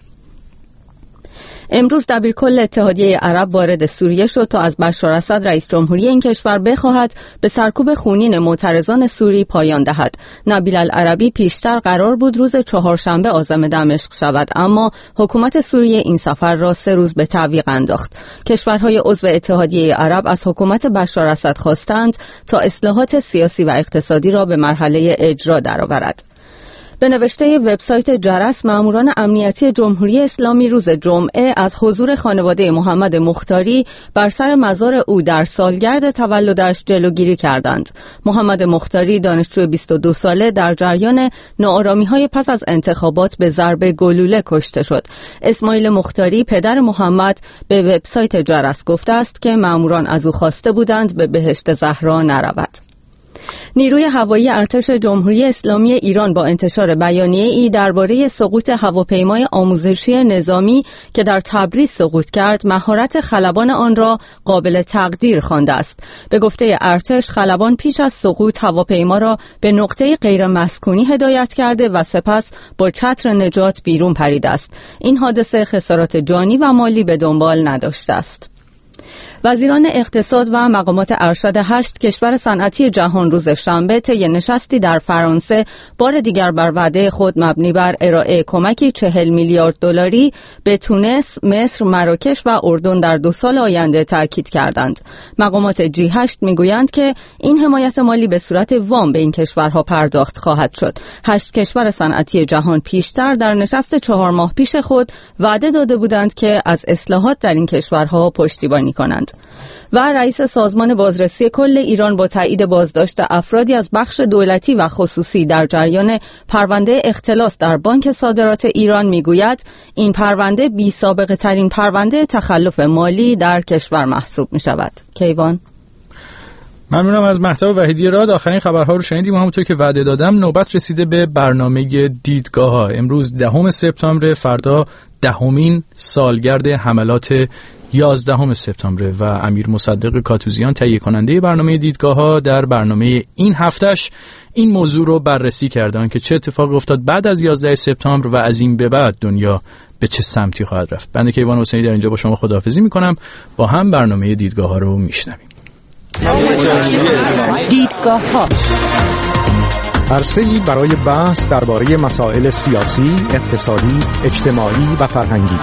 امروز دبیرکل اتحادیه عرب وارد سوریه شد تا از بشار اسد رئیس جمهوری این کشور بخواهد به سرکوب خونین معترضان سوری پایان دهد. نبیل العربی پیشتر قرار بود روز چهارشنبه عازم دمشق شود، اما حکومت سوریه این سفر را سه روز به تعویق انداخت. کشورهای عضو اتحادیه عرب از حکومت بشار اسد خواستند تا اصلاحات سیاسی و اقتصادی را به مرحله اجرا درآورد. به نوشته وبسایت جرس، ماموران امنیتی جمهوری اسلامی روز جمعه از حضور خانواده محمد مختاری بر سر مزار او در سالگرد تولدش جلوگیری کردند. محمد مختاری دانشجو بیست و دو ساله در جریان ناآرامی‌های پس از انتخابات به ضرب گلوله کشته شد. اسماعیل مختاری پدر محمد به وبسایت جرس گفته است که ماموران از او خواسته بودند به بهشت زهرا نرود. نیروی هوایی ارتش جمهوری اسلامی ایران با انتشار بیانیه‌ای درباره سقوط هواپیمای آموزشی نظامی که در تبریز سقوط کرد، مهارت خلبان آن را قابل تقدیر خوانده است. به گفته ارتش، خلبان پیش از سقوط هواپیما را به نقطه غیر مسکونی هدایت کرده و سپس با چتر نجات بیرون پریده است. این حادثه خسارات جانی و مالی به دنبال نداشته است. وزیران اقتصاد و مقامات ارشد هشت کشور صنعتی جهان روز شنبه طی نشستی در فرانسه بار دیگر بر وعده خود مبنی بر ارائه کمکی چهل میلیارد دلاری به تونس، مصر، مراکش و اردن در دو سال آینده تاکید کردند. مقامات جی هشت میگویند که این حمایت مالی به صورت وام به این کشورها پرداخت خواهد شد. هشت کشور صنعتی جهان پیشتر در نشست چهار ماه پیش خود وعده داده بودند که از اصلاحات در این کشورها پشتیبانی کنند. و رئیس سازمان بازرسی کل ایران با تایید بازداشت افرادی از بخش دولتی و خصوصی در جریان پرونده اختلاس در بانک صادرات ایران میگوید این پرونده بی سابقه ترین پرونده تخلف مالی در کشور محسوب می شود. کیوان. ممنونم از مهتاب وحیدی راد. آخرین خبرها رو شنیدیم و همونطور که وعده دادم نوبت رسیده به برنامه دیدگاه ها. امروز دهم سپتامبر، فردا دهمین سالگرد حملات یازدهم سپتامبر و امیر مصدق کاتوزیان تهیه کننده برنامه دیدگاه ها در برنامه این هفتش این موضوع رو بررسی کردن که چه اتفاقی افتاد بعد از یازده سپتامبر و از این به بعد دنیا به چه سمتی خواهد رفت. بنده کیوان حسینی در اینجا با شما خداحافظی میکنم. با هم برنامه دیدگاه ها رو میشنویم. دیدگاه ها عرصه‌ای برای بحث درباره مسائل سیاسی، اقتصادی، اجتماعی و فرهنگی.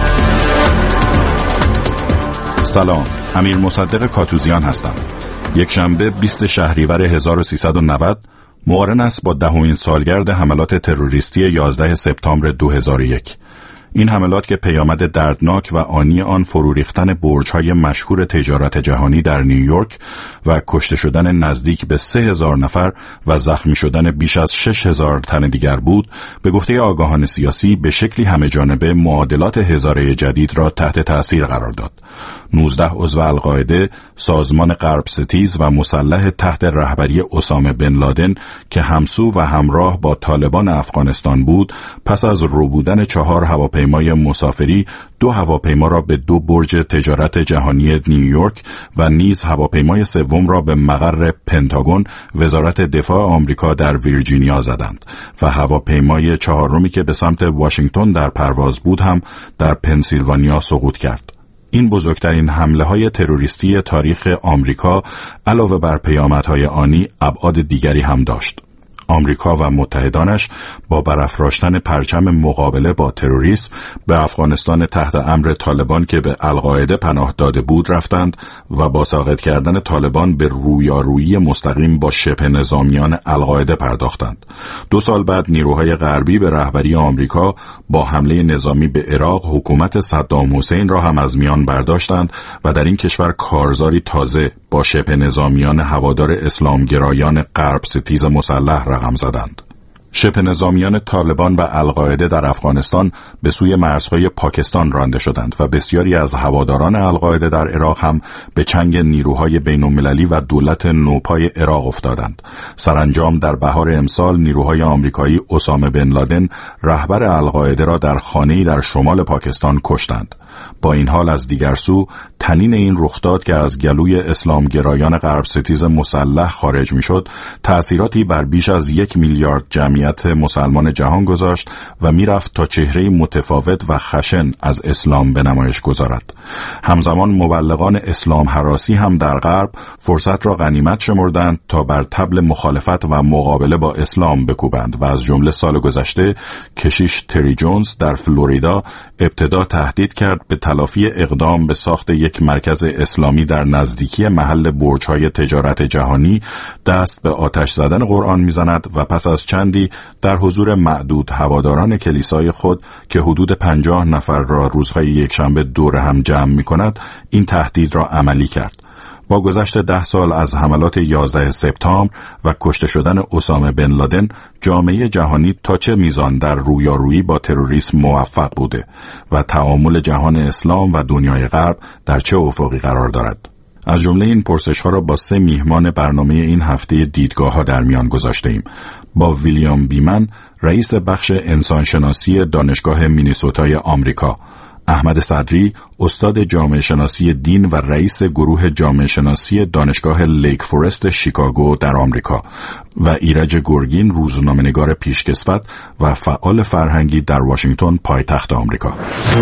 سلام، امیر مصدق کاتوزیان هستم. یک شنبه بیست شهریور هزار و سیصد و نود مقارن است با دهمین سالگرد حملات تروریستی یازده سپتامبر دو هزار و یک. این حملات که پیامد دردناک و آنی آن فرو ریختن برج‌های مشهور تجارت جهانی در نیویورک و کشته شدن نزدیک به سه هزار نفر و زخمی شدن بیش از شش هزار تن دیگر بود، به گفته آگاهان سیاسی به شکلی همه‌جانبه معادلات هزاره جدید را تحت تأثیر قرار داد. نوزده عضو القاعده، سازمان غرب ستیز و مسلح تحت رهبری اسامه بن لادن که همسو و همراه با طالبان افغانستان بود، پس از ربودن چهار هواپیمای مسافری، دو هواپیما را به دو برج تجارت جهانی نیویورک و نیز هواپیمای سوم را به مقر پنتاگون وزارت دفاع آمریکا در ویرجینیا زدند و هواپیمای چهارمی که به سمت واشنگتن در پرواز بود هم در پنسیلوانیا سقوط کرد. این بزرگترین حمله های تروریستی تاریخ آمریکا علاوه بر پیامدهای آنی ابعاد دیگری هم داشت. آمریکا و متحدانش با برافراشتن پرچم مقابله با تروریسم به افغانستان تحت امر طالبان که به القاعده پناه داده بود رفتند و با ساقط کردن طالبان به رویارویی مستقیم با شبه نظامیان القاعده پرداختند. دو سال بعد نیروهای غربی به رهبری آمریکا با حمله نظامی به عراق حکومت صدام حسین را هم از میان برداشتند و در این کشور کارزاری تازه با شبه نظامیان هوادار اسلامگرایان غرب ستیز مسلح رقم زدند. شبه نظامیان طالبان و القاعده در افغانستان به سوی مرزهای پاکستان رانده شدند و بسیاری از هواداران القاعده در عراق هم به چنگ نیروهای بین‌المللی و دولت نوپای عراق افتادند. سرانجام در بهار امسال نیروهای آمریکایی اسامه بن لادن رهبر القاعده را در خانه‌ای در شمال پاکستان کشتند. با این حال از دیگر سو تنین این رخداد که از گلوی اسلامگرایان غرب ستیز مسلح خارج میشد تأثیراتی بر بیش از یک میلیارد جمعیت مسلمان جهان گذاشت و میرفت تا چهره متفاوت و خشن از اسلام به نمایش گذارد. همزمان مبلغان اسلام هراسی هم در غرب فرصت را غنیمت شمردند تا بر طبل مخالفت و مقابله با اسلام بکوبند و از جمله سال گذشته کشیش تری جونز در فلوریدا ابتدا تهدید کرد به تلافی اقدام به ساخت یک مرکز اسلامی در نزدیکی محل برج‌های تجارت جهانی دست به آتش زدن قرآن می‌زند و پس از چندی در حضور معدود هواداران کلیسای خود که حدود پنجاه نفر را روزهای یکشنبه دور هم جمع می‌کند این تهدید را عملی کرد. با گذشت ده سال از حملات یازده سپتامبر و کشته شدن اسامه بن لادن، جامعه جهانی تا چه میزان در رویارویی با تروریسم موفق بوده و تعامل جهان اسلام و دنیای غرب در چه افقی قرار دارد؟ از جمله این پرسش‌ها را با سه میهمان برنامه این هفته دیدگاه‌ها در میان گذاشته‌ایم. با ویلیام بیمن، رئیس بخش انسانشناسی دانشگاه مینیسوتای آمریکا، احمد صدری، استاد جامعه شناسی دین و رئیس گروه جامعه شناسی دانشگاه لیک فورست شیکاگو در آمریکا و ایرج گرگین، روزنامه‌نگار پیشکسوت و فعال فرهنگی در واشنگتن پایتخت آمریکا.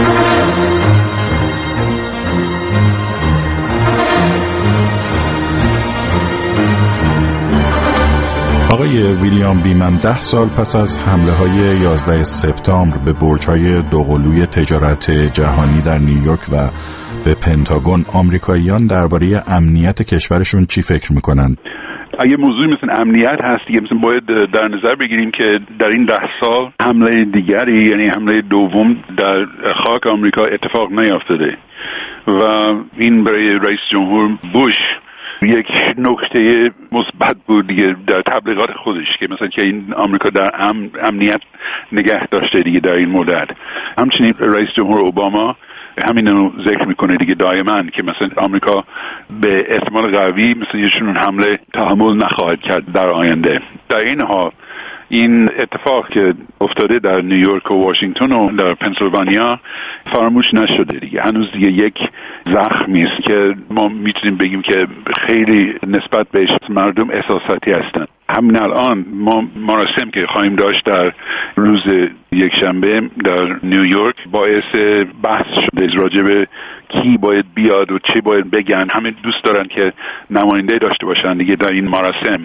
آقای ویلیام بیمن، ده سال پس از حمله های یازده سپتامبر به برج‌های دوقلوی تجارت جهانی در نیویورک و به پنتاگون، آمریکاییان درباره امنیت کشورشون چی فکر میکنن؟ اگه موضوعی مثل امنیت هست دیگه مثلا باید در نظر بگیریم که در این ده سال حمله دیگری، یعنی حمله دوم در خاک آمریکا اتفاق نیافتاده و این برای رئیس جمهور بوش یک نکته مثبت بود دیگه در تبلیغات خودش که مثلا که این آمریکا در ام، امنیت نگه داشته دیگه در این مدت. همچنین رئیس جمهور اوباما همین رو ذکر میکنه دیگه دائما که مثلا آمریکا به احتمال قوی مثلا یه چنین حمله تحمل نخواهد کرد در آینده. در این حال این اتفاق که افتاده در نیویورک و واشنگتن و در پنسیلوانیا فراموش نشده دیگه. هنوز دیگه یک زخمی است که ما میتونیم بگیم که خیلی نسبت بهش مردم احساساتی هستند. همین الان ما مراسم که خواهیم داشت در روز یکشنبه در نیویورک باعث بحث شده راجع به کی باید بیاد و چی باید بگن. همه دوست دارن که نماینده داشته باشن دیگه در این مراسم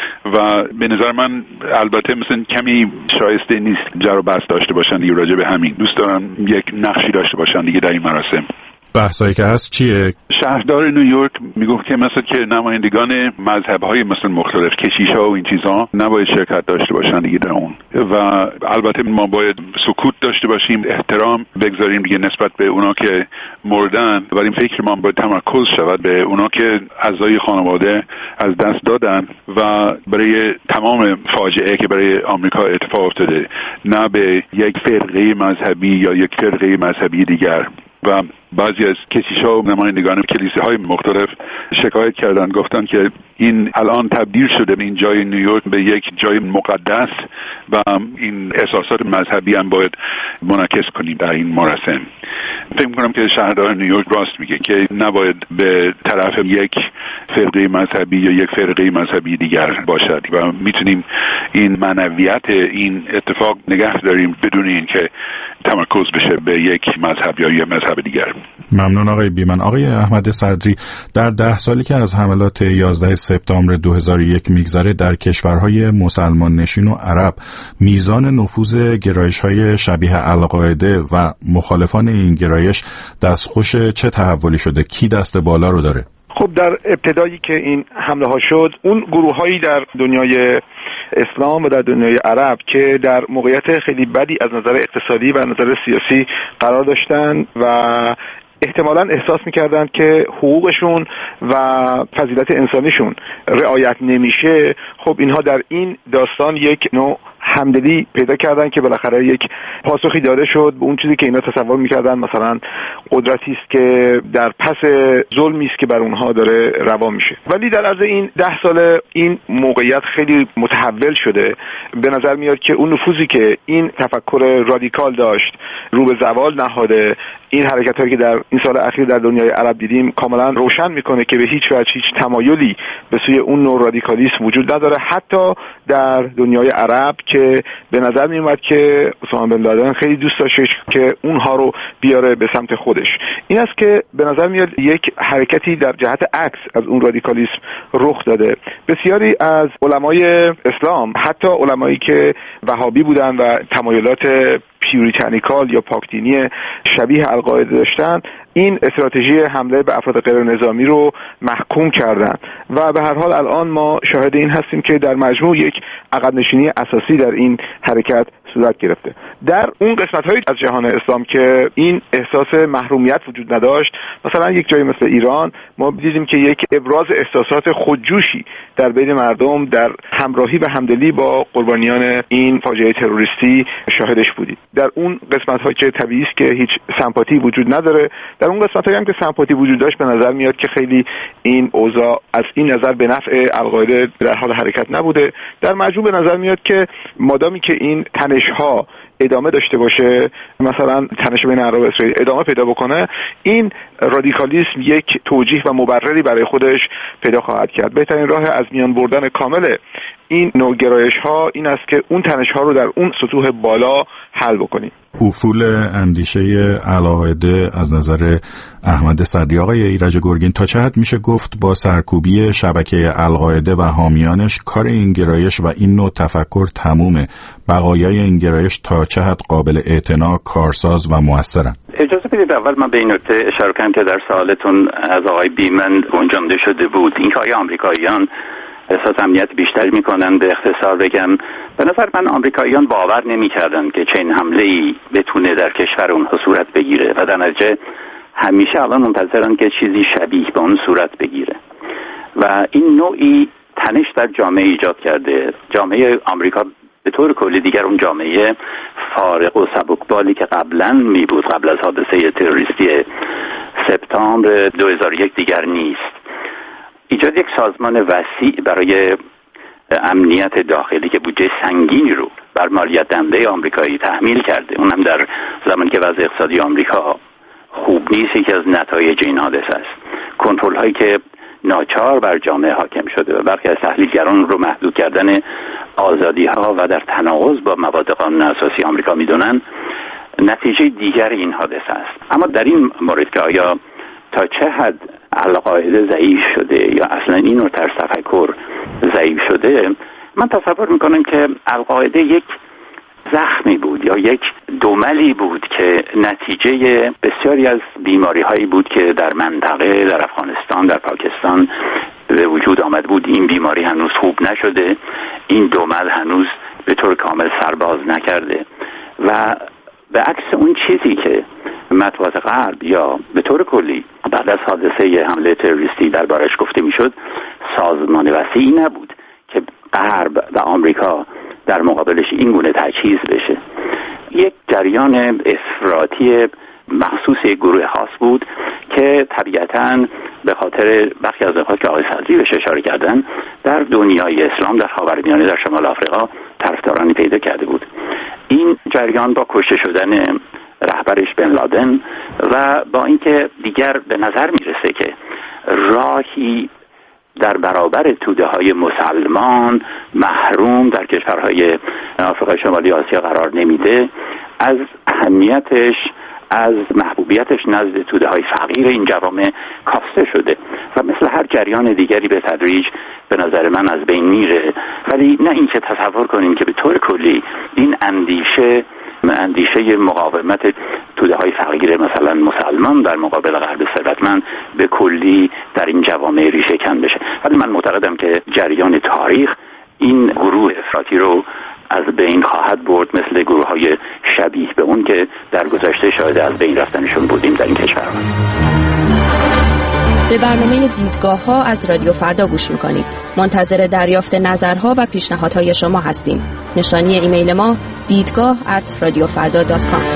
و به نظر من البته مثلا کمی شایسته نیست جر و بحث داشته باشن دیگه راجع به همین. دوست دارن یک نقشی داشته باشن دیگه در این مراسم. بحثایی که هست چیه؟ شهردار نیویورک میگفت که مثلا که نمایندگان مذهب‌های مثلا مختلف، کشیش‌ها و این چیزها نباید شرکت داشته باشن دیگه در اون و البته ما باید سکوت داشته باشیم، احترام بگذاریم دیگه نسبت به اونا که مردن، ولی فکر ما باید تمرکز شود به اونا که اعضای خانواده از دست دادن و برای تمام فاجعه که برای آمریکا اتفاق افتاده، نه به یک فرقه مذهبی یا یک فرقه مذهبی دیگر. و بعضی از کشیش‌ها و نمایندگان کلیساهای مختلف شکایت کردن، گفتن که این الان تبدیل شده این جای نیویورک به یک جای مقدس و این احساسات مذهبی هم باید منعکس کنیم در این مراسم. فکر می‌کنم که شهردار نیویورک راست میگه که نباید به طرف یک فرقه مذهبی یا یک فرقه مذهبی دیگر باشد و میتونیم این معنویت این اتفاق نگه داریم بدون اینکه تمرکز بشه به یک مذهب یا یک مذهب دیگر. ممنون آقای بیمن. آقای احمد صدری، در ده سالی که از حملات یازده سپتامبر دو هزار و یک میگذره در کشورهای مسلمان نشین و عرب میزان نفوذ گرایش‌های شبیه القاعده و مخالفان این گرایش دستخوش چه تحولی شده؟ کی دست بالا رو داره؟ خب در ابتدایی که این حمله ها شد، اون گروه‌هایی در دنیای اسلام و در دنیای عرب که در موقعیت خیلی بدی از نظر اقتصادی و نظر سیاسی قرار داشتن و احتمالاً احساس می‌کردند که حقوقشون و فضیلت انسانیشون رعایت نمیشه، خب اینها در این داستان یک نوع همدلی پیدا کردن که بالاخره یک پاسخی داده شد به اون چیزی که اینا تصور می‌کردن، مثلا قدرتی است که در پس ظلمی است که بر اونها داره روا میشه. ولی در عرض این ده سال این موقعیت خیلی متحول شده. به نظر میاد که اون نفوذی که این تفکر رادیکال داشت رو به زوال نهاده. این حرکت‌هایی که در این سال اخیر در دنیای عرب دیدیم کاملا روشن میکنه که به هیچ وجه هیچ تمایلی به سوی اون نوع رادیکالیسم وجود نداره، حتی در دنیای عرب که به نظر می اومد که اسامه بن لادن خیلی دوست داشت که اونها رو بیاره به سمت خودش. این است که به نظر میاد یک حرکتی در جهت عکس از اون رادیکالیسم رخ داده. بسیاری از علمای اسلام، حتی علمایی که وهابی بودن و تمایلات پیوریتانیکال یا پاکدینی شبیه القاعده داشتن، این استراتژی حمله به افراد غیر نظامی رو محکوم کردن و به هر حال الان ما شاهد این هستیم که در مجموع یک عقب نشینی اساسی در این حرکت صورت گرفته. در اون قسمت‌های از جهان اسلام که این احساس محرومیت وجود نداشت، مثلا یک جایی مثل ایران، ما دیدیم که یک ابراز احساسات خودجوشی در بین مردم در همراهی و همدلی با قربانیان این فاجعه تروریستی شاهدش بودیم. در اون قسمت‌هایی که طبیعی است که هیچ سمپاتی وجود نداره، در اون قسمت‌هایی هم که سمپاتی وجود داشت به نظر میاد که خیلی این اوضاع از این نظر به نفع القاعده در حال حرکت نبوده. در مجموع به نظر میاد که مادامی که این تنش‌ها ادامه داشته باشه، مثلا تنش بین عرب و اسرائیل ادامه پیدا بکنه، این رادیکالیسم یک توجیه و مبرری برای خودش پیدا خواهد کرد. بهترین راه از میان بردن کامل این نوع گرایش‌ها این است که اون تنش‌ها رو در اون سطوح بالا حل بکنیم. افول اندیشه القاعده از نظر احمد صدری. آقای ایرج گرگین، تا چه حد میشه گفت با سرکوبی شبکه القاعده و حامیانش کار این گرایش و این نوع تفکر تمومه؟ بقایای این گرایش تا چه حد قابل اعتنا، کارساز و موثرن؟ اجازه بدید اول من به این نکته اشاره کنم که در سوالتون از آقای بیمن گنجانده شده بود، اینکه آیا آمریکاییان احساس امنیت بیشتری میکنن. به اختصار بگم، به نظر من آمریکاییان باور نمیکردن که چنین حمله‌ای بتونه در کشور اونها صورت بگیره و در نتیجه همیشه الان منتظرن که چیزی شبیه به اون صورت بگیره و این نوعی تنش در جامعه ایجاد کرده. جامعه آمریکا به طور کلی دیگر اون جامعه فارغ و سبکبالی که قبلا می بود، قبل از حادثه تروریستی سپتامبر دو هزار و یک دیگر نیست. ایجاد یک سازمان وسیع برای امنیت داخلی که بودجه سنگینی رو بر مالیت دهنده آمریکایی تحمیل کرده، اونم در زمانی که وضع اقتصادی آمریکا خوب نیست یکی از نتایج این حادثه است. کنترل هایی که ناچار بر جامعه حاکم شده و برخی از تحلیلگران رو محدود کردن آزادی ها و در تناقض با مبادی قانون اساسی آمریکا میدونن، نتیجه دیگر این حادثه است. اما در این مورد که آیا تا چه حد القاعده ضعیف شده یا اصلا این نوع طرز تفکر ضعیف شده، من تصور میکنم که القاعده یک زخمی بود یا یک دملی بود که نتیجه بسیاری از بیماری هایی بود که در منطقه، در افغانستان، در پاکستان به وجود آمد بود. این بیماری هنوز خوب نشده، این دمل هنوز به طور کامل سرباز نکرده و به عکس اون چیزی که مطبوعات غرب یا به طور کلی بعد از حادثه حمله تروریستی دربارش گفته میشد، سازمان وسیعی نبود که غرب و آمریکا در مقابلش این گونه تجهیز بشه. یک جریان افراطی مخصوص یک گروه خاص بود که طبیعتاً به خاطر برخی از نکات که آقای صدری بهش اشاره کردن در دنیای اسلام، در خاورمیانه، در شمال آفریقا طرفدارانی پیدا کرده بود. این جریان با کشته شدن رهبرش بن لادن و با اینکه دیگر به نظر میرسه که راهی در برابر توده های مسلمان محروم در کشورهای آفریقای شمالی آسیا قرار نمیده، از اهمیتش، از محبوبیتش نزد توده های فقیر این جوامع کاسته شده و مثل هر جریان دیگری به تدریج به نظر من از بین میره. ولی نه اینکه تصور کنیم که به طور کلی این اندیشه اندیشه مقاومت توده های فقیر مثلا مسلمان در مقابل غرب ثروتمند به کلی در این جوامع ریشه کن بشه. ولی من معتقدم که جریان تاریخ این گروه افراطی رو از بین خواهد برد، مثل گروه های شبیه به اون که در گذشته شاهد از بین رفتنشون بودیم در این کشور. به برنامه دیدگاه ها از رادیو فردا گوش میکنید. منتظر دریافت نظرها و پیشنهادهای شما هستیم. نشانی ایمیل ما دیدگاه ات رادیو فردا دات کام.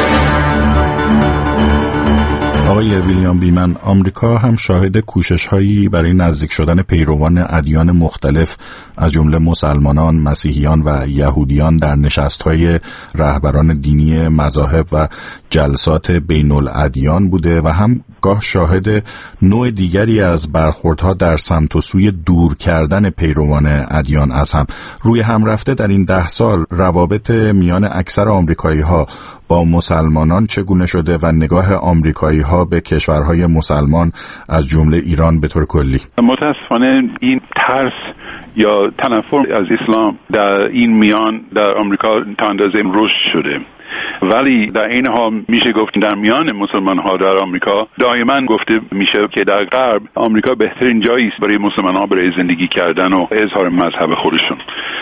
آقای ویلیام بیمن، آمریکا هم شاهد کوشش‌هایی برای نزدیک شدن پیروان ادیان مختلف از جمله مسلمانان، مسیحیان و یهودیان در نشست‌های رهبران دینی مذاهب و جلسات بین‌الادیان بوده و هم گاه شاهد نوع دیگری از برخوردها در سمت و سوی دور کردن پیروان ادیان از هم. روی هم رفته در این ده سال روابط میان اکثر آمریکایی‌ها با مسلمانان چگونه شده و نگاه آمریکایی‌ها به کشورهای مسلمان از جمله ایران به طور کلی؟ متاسفانه این ترس یا تنفر از اسلام در این میان در آمریکا تا اندازه رشد شده، ولی در این حال میشه گفت در میان مسلمان ها در آمریکا دائما گفته میشه که در غرب آمریکا بهترین جایی است برای مسلمان ها برای زندگی کردن و اظهار مذهب خودشون.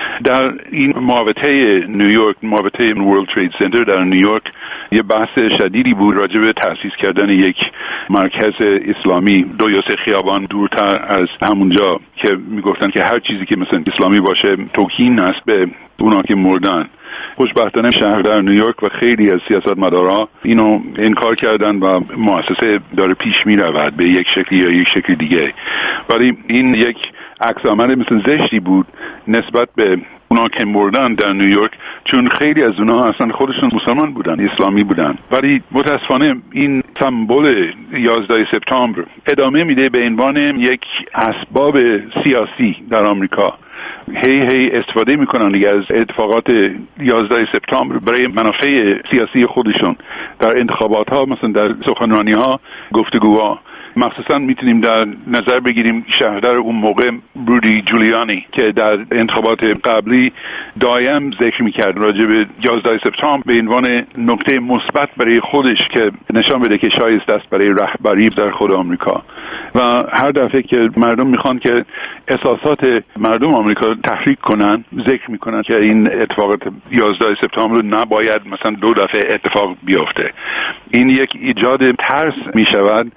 در این محوطه نیویورک، محوطه ورلد ترید سنتر در نیویورک، یه بحث شدیدی بود راجع به تأسیس کردن یک مرکز اسلامی دو یا سه خیابان دورتر از همونجا که میگفتن که هر چیزی که مثلا اسلامی باشه توهین است به اونا که مردن. خوشبختانه شهر در نیویورک و خیلی از سیاستمدارا اینو انکار کردن و مؤسسه داره پیش می رود به یک شکلی یا یک شکل دیگه، ولی این یک عکس عمل مثل زشتی بود نسبت به اونا که مردن در نیویورک، چون خیلی از اونا اصلا خودشون مسلمان بودن، اسلامی بودن. ولی متاسفانه این سمبل یازده سپتامبر ادامه میده به عنوان یک اسباب سیاسی در آمریکا. هی هی استفاده میکنن دیگه از اتفاقات یازده سپتامبر برای منافع سیاسی خودشون در انتخابات ها، مثلا در سخنرانی ها، گفتگوها. مخصوصا میتونیم در نظر بگیریم شهردار اون موقع رودی جولیانی که در انتخابات قبلی دائم ذکر میکرد راجع به یازده سپتامبر به عنوان نکته مثبت برای خودش که نشان بده که شایسته است برای رهبری در خود آمریکا. و هر دفعه که مردم میخوان که احساسات مردم آمریکا تحریک کنن، ذکر میکنن که این اتفاقات یازده سپتامبر نباید مثلا دو دفعه اتفاق بیفته. این یک ایجاد ترس میشود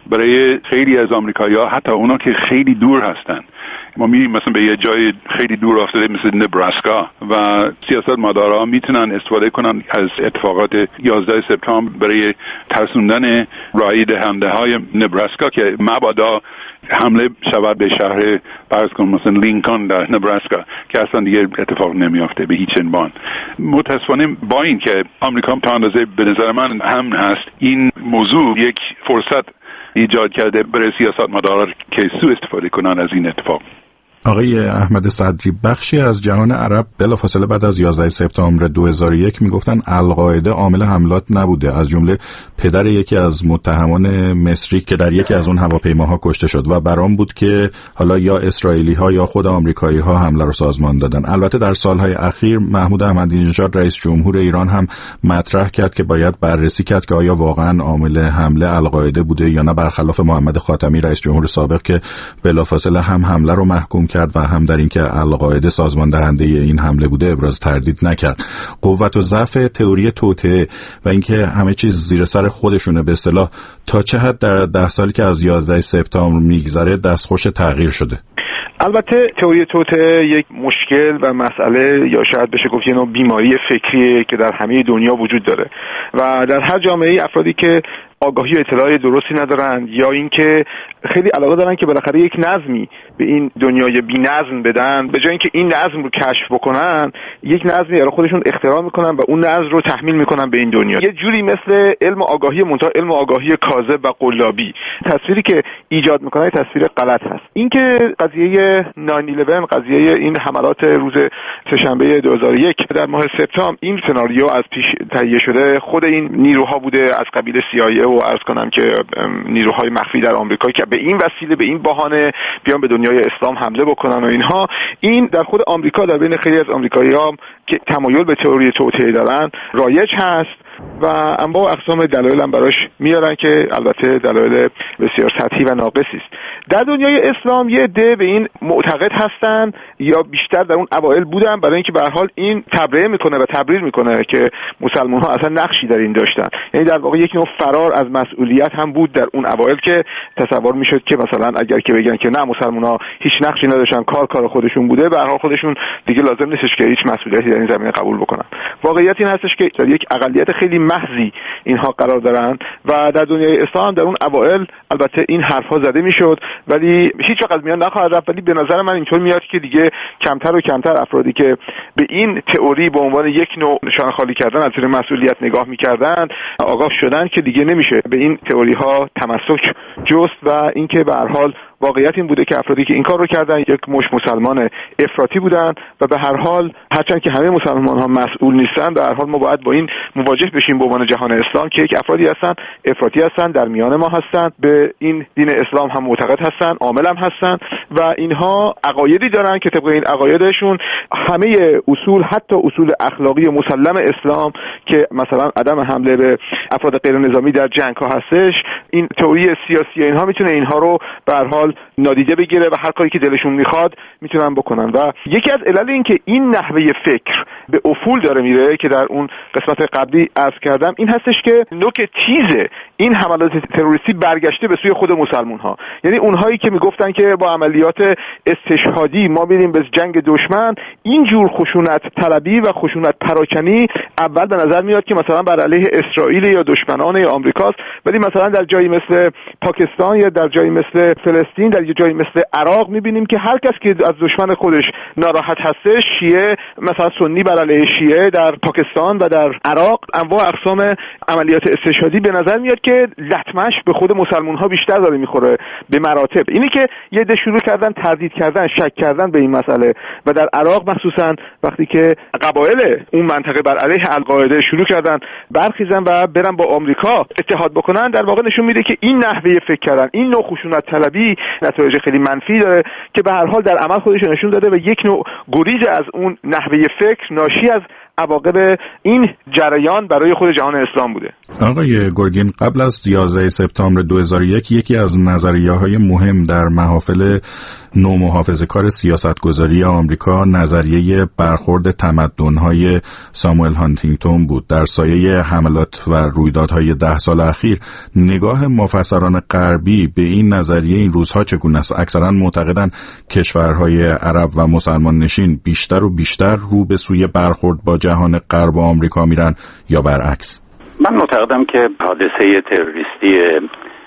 برای خیلی از آمریکایی‌ها، حتی اونا که خیلی دور هستن، ما میریم مثلا به یه جای خیلی دور افتاده مثل نبراسکا و سیاستمدارا میتونن استفاده کنن از اتفاقات یازده سپتامبر برای ترسوندن رای دهنده های نبراسکا که مبادا حمله شود به شهر فرض کن مثلا لینکن در نبراسکا که اصلا دیگه اتفاق نمیافته به هیچ عنوان. متاسفانه با این که آمریکا تا اندازه به نظر من هم هست، این موضوع یک فرصت ایجاد کرده برای سیاستمدارا که سوء استفاده کنن از این اتفاق. آقای احمد صدری، بخشی از جهان عرب بلافاصله بعد از یازده سپتامبر دو هزار و یک میگفتن القاعده عامل حملات نبوده، از جمله پدر یکی از متهمان مصری که در یکی از اون هواپیماها کشته شد و برام بود که حالا یا اسرائیلی ها یا خود آمریکایی ها حمله رو سازمان دادن. البته در سالهای اخیر محمود احمدی نژاد رئیس جمهور ایران هم مطرح کرد که باید بررسی کرد که آیا واقعا عامل حمله القاعده بوده یا نه، برخلاف محمد خاتمی رئیس جمهور سابق که بلافاصله هم حمله رو محکوم کرد و هم در اینکه القاعده سازمان دهنده این حمله بوده ابراز تردید نکرد. قوت و ضعف تئوری توطئه و اینکه همه چیز زیر سر خودشونه به اصطلاح تا چه حد در ده سالی که از یازده سپتامبر میگذره دستخوش تغییر شده؟ البته تئوری توطئه یک مشکل و مسئله یا شاید بشه گفت یه نوع بیماری فکریه که در همه دنیا وجود داره و در هر جامعه افرادی که آگاهی و اطلاع درستی ندارند یا اینکه خیلی علاقه دارن که بالاخره یک نظمی به این دنیای بی‌نظم بدن، به جای اینکه این نظم رو کشف بکنن یک نظمی برای خودشون اختراع میکنن و اون نظم رو تحمیل میکنن به این دنیا. یه جوری مثل علم آگاهی منتها علم آگاهی کاذب و قلابی. تصویری که ایجاد میکنه تصویر غلط هست. اینکه قضیه ناین الیون، قضیه این حملات روز سه‌شنبه دو هزار و یک در ماه سپتامبر، این سناریو از پیش تهیه شده، خود این نیروها بوده از قبیل سی آی ای و عرض کنم که نیروهای مخفی در آمریکا که به این وسیله به این بهانه بیان به دنیای اسلام حمله بکنن و اینها، این در خود آمریکا در بین خیلی از آمریکایی‌ها که تمایل به تئوری توطئه دارن رایج هست و انواع و اقسام دلایل هم براش میارن که البته دلایل بسیار سطحی و ناقصی است. در دنیای اسلام یه عده به این معتقد هستن یا بیشتر در اون اوایل بودن، برای اینکه به هر حال این تبرئه میکنه و تبریر میکنه که مسلمان ها اصلا نقشی در این داشتن. یعنی در واقع یک نوع فرار از مسئولیت هم بود در اون اوایل که تصور میشد که مثلا اگر که بگن که نه مسلمان ها هیچ نقشی نداشتن، کار کار خودشون بوده، به هر حال خودشون دیگه لازم نیستش که هیچ مسئولیتی در این زمینه قبول بکنن. واقعیت این هستش که در یک اقلیت خیلی محضی اینها قرار دارن و در دنیای اسلام در اون اوایل البته این حرفها زده میشد ولی هیچ وقت میان نخواهد رفت. ولی به نظر من اینطور میاد که دیگه کمتر و کمتر افرادی که به این تئوری به عنوان یک نوع نشان خالی کردن از زیر مسئولیت نگاه میکردن آگاه شدن که دیگه نمیشه به این تئوری ها تمسک جست و اینکه به هر حال واقعیت این بوده که افرادی که این کار رو کردن یک مش مسلمان افراطی بودن و به هر حال هرچند که همه مسلمان ها مسئول نیستن، به هر حال ما باید با این مواجه بشیم به عنوان جهان اسلام که یک افرادی هستن افراطی هستن، در میان ما هستن، به این دین اسلام هم معتقد هستن، عامل هم هستن و اینها عقایدی دارن که طبق این عقایدشون همه اصول حتی اصول اخلاقی مسلم اسلام که مثلا عدم حمله به افراد غیر نظامی در جنگ ها هستش، این تئوری سیاسی اینها میتونه اینها رو به هر حال نادیده بگیره و هر کاری که دلشون میخواد میتونن بکنن. و یکی از علل این که این نحوه فکر به افول داره میره که در اون قسمت قبلی عرض کردم این هستش که نوک تیز این حملات تروریستی برگشته به سوی خود مسلمان ها. یعنی اونهایی که میگفتن که با عملیات استشهادی ما میریم به جنگ دشمن، این جور خشونت طلبی و خشونت پراکنی اول به نظر میاد که مثلا بر علیه اسرائیل یا دشمنان آمریکاست، ولی مثلا در جایی مثل پاکستان یا در جایی مثل فلسطین، در یه جایی مثل عراق میبینیم که هر کس که از دشمن خودش ناراحت هسته، شیعه مثلا سنی بر علیه شیعه در پاکستان و در عراق، انواع اقسام عملیات استشهادی به نظر میاد که لطمش به خود مسلمان ها بیشتر داره میخوره به مراتب. اینی که یه عده شروع کردن تردید کردن، شک کردن به این مسئله و در عراق مخصوصا وقتی که قبایل اون منطقه بر علیه القاعده شروع کردن برخیزن و برن با آمریکا اتحاد بکنن، در واقع نشون میده که این نحوه فکر کردن، این نوع خشونت طلبی نتایج خیلی منفی داره که به هر حال در عمل خودش نشون داده و یک نوع گریز از اون نحوه فکر ناشی از عواقب این جریان برای خود جهان اسلام بوده. آقای گرگین، قبل از یازده سپتامبر دو هزار و یک یکی از نظریه‌های مهم در محافل نومحافظه‌کار سیاستگذاری آمریکا نظریه برخورد تمدن‌های ساموئل هانتینگتون بود. در سایه حملات و رویدادهای ده سال اخیر نگاه مفسران غربی به این نظریه این روزها چگونه است؟ اکثرا معتقدند کشورهای عرب و مسلمان نشین بیشتر و بیشتر رو به سوی برخورد با جهان غرب و آمریکا میرن یا برعکس؟ من معتقدم که حادثه تروریستی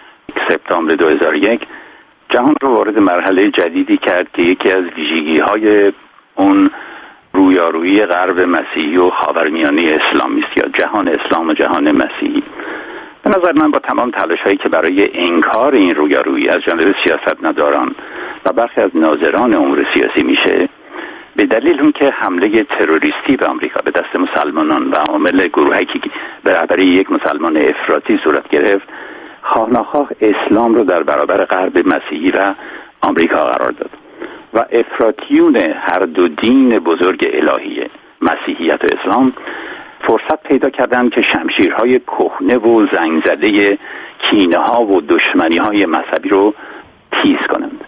سپتامبر دو هزار و یک جهان رو وارد مرحله جدیدی کرد که یکی از ویژگی‌های اون رویارویی غرب مسیحی و خاورمیانه اسلامی است، یا جهان اسلام و جهان مسیحی. به نظر من با تمام تلاش‌هایی که برای انکار این رویارویی از جانب سیاستمداران و برخی از ناظران امور سیاسی میشه، به دلیل اون که حمله تروریستی به آمریکا به دست مسلمانان و عامل گروهی که به رهبری یک مسلمان افراطی صورت گرفت، خواه نخواه اسلام رو در برابر غرب مسیحی و آمریکا قرار داد و افراطیون هر دو دین بزرگ الهی مسیحیت و اسلام فرصت پیدا کردند که شمشیرهای کهنه و زنگ زده کینه ها و دشمنی های مذهبی رو تیز کنند.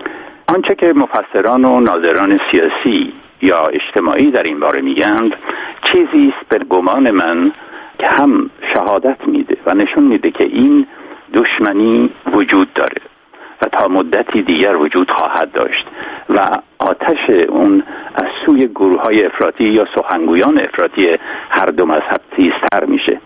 آنچه که مفسران و ناظران سیاسی یا اجتماعی در این باره میگند چیزی است به گمان من که هم شهادت میده و نشون میده که این دشمنی وجود داره و تا مدتی دیگر وجود خواهد داشت و آتش اون از سوی گروه‌های افراطی یا سخنگویان افراطی هر دو مذهب تیزتر میشه.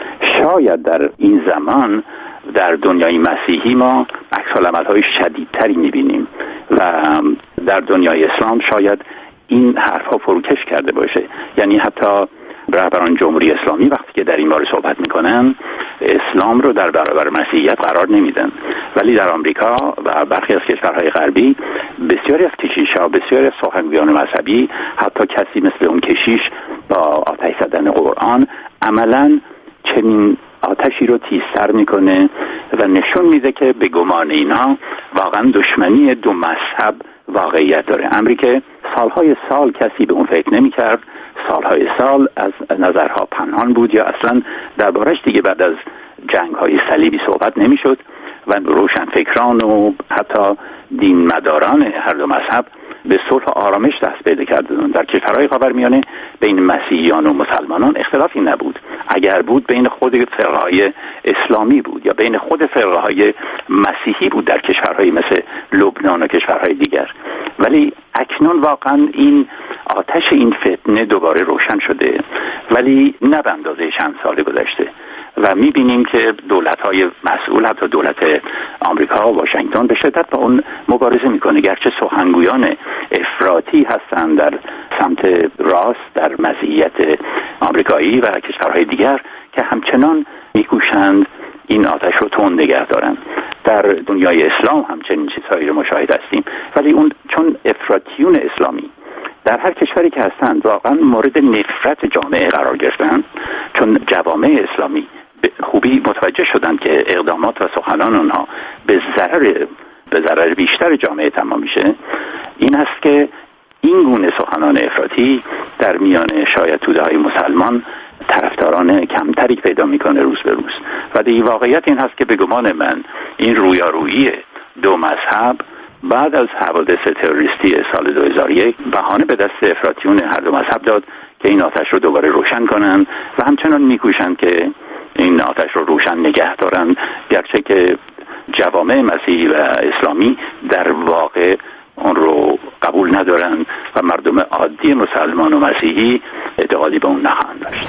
شاید در این زمان در دنیای مسیحی ما عکس‌العمل‌های شدیدتری میبینیم و در دنیای اسلام شاید این حرفها فروکش کرده باشه. یعنی حتی رهبران جمهوری اسلامی وقتی که در این باره صحبت میکنن اسلام رو در برابر مسیحیت قرار نمیدن، ولی در آمریکا و برخی از کشورهای غربی بسیاری از کشیش‌ها، بسیاری از سخنگویان مذهبی، حتی کسی مثل اون کشیش با آتش زدن قرآن عملاً چنین آتشی رو تیزتر میکنه و نشون میده که به گمان اینا واقعا دشمنی دو مذهب واقعیت داره. امریکا سالهای سال کسی به اون فکر نمیکرد، سالهای سال از نظرها پنهان بود یا اصلا دربارش دیگه بعد از جنگ‌های صلیبی صحبت نمیشد و روشنفکران و حتی دین مداران هر دو مذهب به صلح و آرامش دست پیدا کردند. در کشورهای خاورمیانه بین مسیحیان و مسلمانان اختلافی نبود، اگر بود بین خود فرقه‌های اسلامی بود یا بین خود فرقه‌های مسیحی بود در کشورهای مثل لبنان و کشورهای دیگر. ولی اکنون واقعا این آتش این فتنه دوباره روشن شده، ولی نه به اندازه چند سال گذشته و میبینیم که دولت‌های مسئول، حتی دولت آمریکا و واشنگتن، به شدت با اون مبارزه میکنه، گرچه سخنگویان افراطی هستند در سمت راست در مسیحیت آمریکایی و کشورهای دیگر که همچنان میکوشند این آتش رو تند نگه دارن. در دنیای اسلام همچنین چیزهایی رو مشاهده هستیم، ولی اون چون افراطیون اسلامی در هر کشوری که هستند واقعا مورد نفرت جامعه قرار گرفتن، چون جوامع اسلامی به خوبی متوجه شدند که اقدامات و سخنان اونها به ضرر به ضرر بیشتر جامعه تمام میشه، این است که این گونه سخنان افراطی در میان شاید توده‌های مسلمان طرفداران کمتری پیدا میکنه روز به روز و دیگه واقعیت این هست که به گمان من این رویارویی دو مذهب بعد از حوادث تروریستی سال دو هزار و یک بهانه به دست افراطیون هر دو مذهب داد که این آتش رو دوباره روشن کنن و همچنان میکوشند که این آتش رو روشن نگه دارن، گرچه که جوامع مسیحی و اسلامی در واقع اون رو قبول ندارن و مردم عادی مسلمان و مسیحی اعتقادی به اون نخواهند داشت.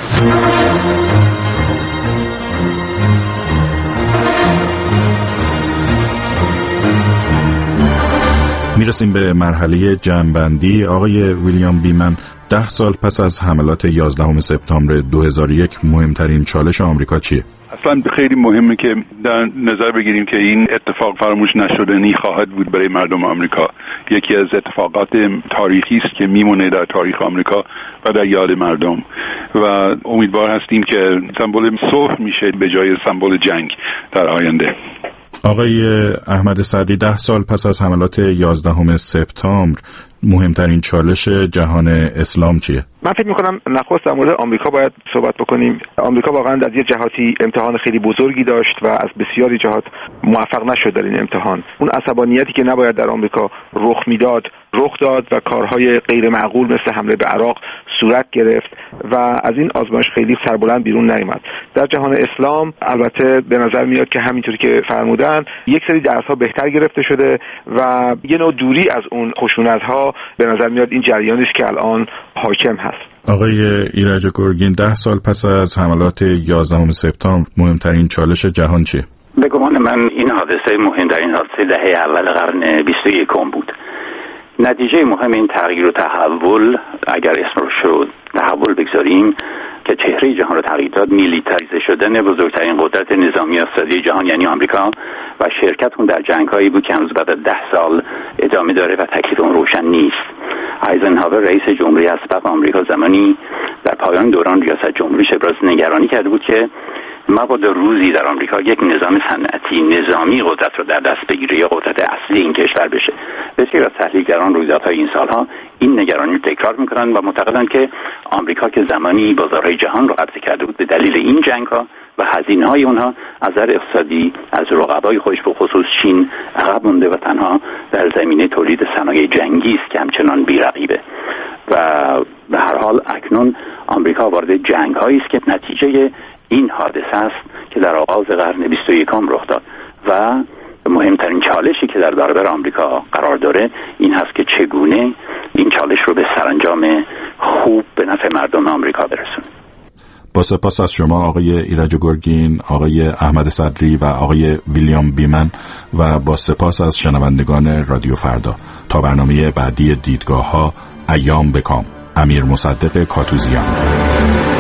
میرسیم به مرحله جمع‌بندی. آقای ویلیام بیمن، ده سال پس از حملات یازدهم سپتامبر دو هزار و یک مهمترین چالش آمریکا چیه؟ اصلا خیلی مهمه که در نظر بگیریم که این اتفاق فراموش نشدنی خواهد بود برای مردم آمریکا. یکی از اتفاقات تاریخی است که میمونه در تاریخ آمریکا و در یاد مردم و امیدوار هستیم که سمبل صلح میشه به جای سمبل جنگ در آینده. آقای احمد صدری، ده سال پس از حملات یازدهم سپتامبر مهمترین چالش جهان اسلام چیه؟ من فکر میکنم نخست در مورد آمریکا باید صحبت بکنیم. آمریکا واقعا از یه جهاتی امتحان خیلی بزرگی داشت و از بسیاری جهات موفق نشد در این امتحان. اون عصبانیتی که نباید در آمریکا رخ میداد رخ داد و کارهای غیر معقول مثل حمله به عراق صورت گرفت و از این آزمایش خیلی سربلند بیرون نیامد. در جهان اسلام البته به نظر میاد که همینطوری که فرمودن یک سری درس‌ها بهتر گرفته شده و یه نوع دوری از اون خشونت‌ها به نظر میاد این جریانی است که الان حاکم هست. آقای ایرج گرگین، ده سال پس از حملات یازدهم سپتامبر مهمترین چالش جهان چیه؟ به گمان من این حادثه مهمترین حادثه دهه اول قرن بیست و یکم بود. نتیجه مهم این تغییر و تحول، اگر اسم رو شد تحول بگذاریم، که چهره جهان رو تغییر داد، میلیتاریزه شدن بزرگترین قدرت نظامی اقتصادی جهان یعنی آمریکا و شرکت اون در جنگ‌هایی بود که هنوز بعد از ده سال ادامه داره و تکلیف اون روشن نیست. آیزنهاور رئیس جمهوری اسبق آمریکا زمانی در پایان دوران ریاست جمهوریش ابراز نگرانی کرده بود که مبادا روزی در آمریکا یک نظام صنعتی نظامی قدرت رو در دست بگیره یا قدرت اصلی این کشور بشه. بسیار از تحلیلگران رویدادهای این سالها این نگرانی رو تکرار میکنن و معتقدند که آمریکا که زمانی بازارهای جهان رو قبضه کرده بود به دلیل این جنگ‌ها و هزینه‌های اونها از نظر اقتصادی از رقبای خودش به خصوص چین عقب مونده و تنها در زمینه تولید صنایع جنگی است که همچنان بی‌رقیبه و به هر حال اکنون آمریکا وارد جنگ‌هایی است که نتیجه این حادثه است که در آغاز قرن بیست و یکم رخ داد و مهمترین چالشی که در برابر آمریکا قرار داره این هست که چگونه این چالش رو به سرانجام خوب به نفع مردم آمریکا برسونه. با سپاس از شما آقای ایرج گرگین، آقای احمد صدری و آقای ویلیام بیمن و با سپاس از شنوندگان رادیو فردا. تا برنامه بعدی دیدگاه‌ها، ایام بکام. امیر مصدق کاتوزیان.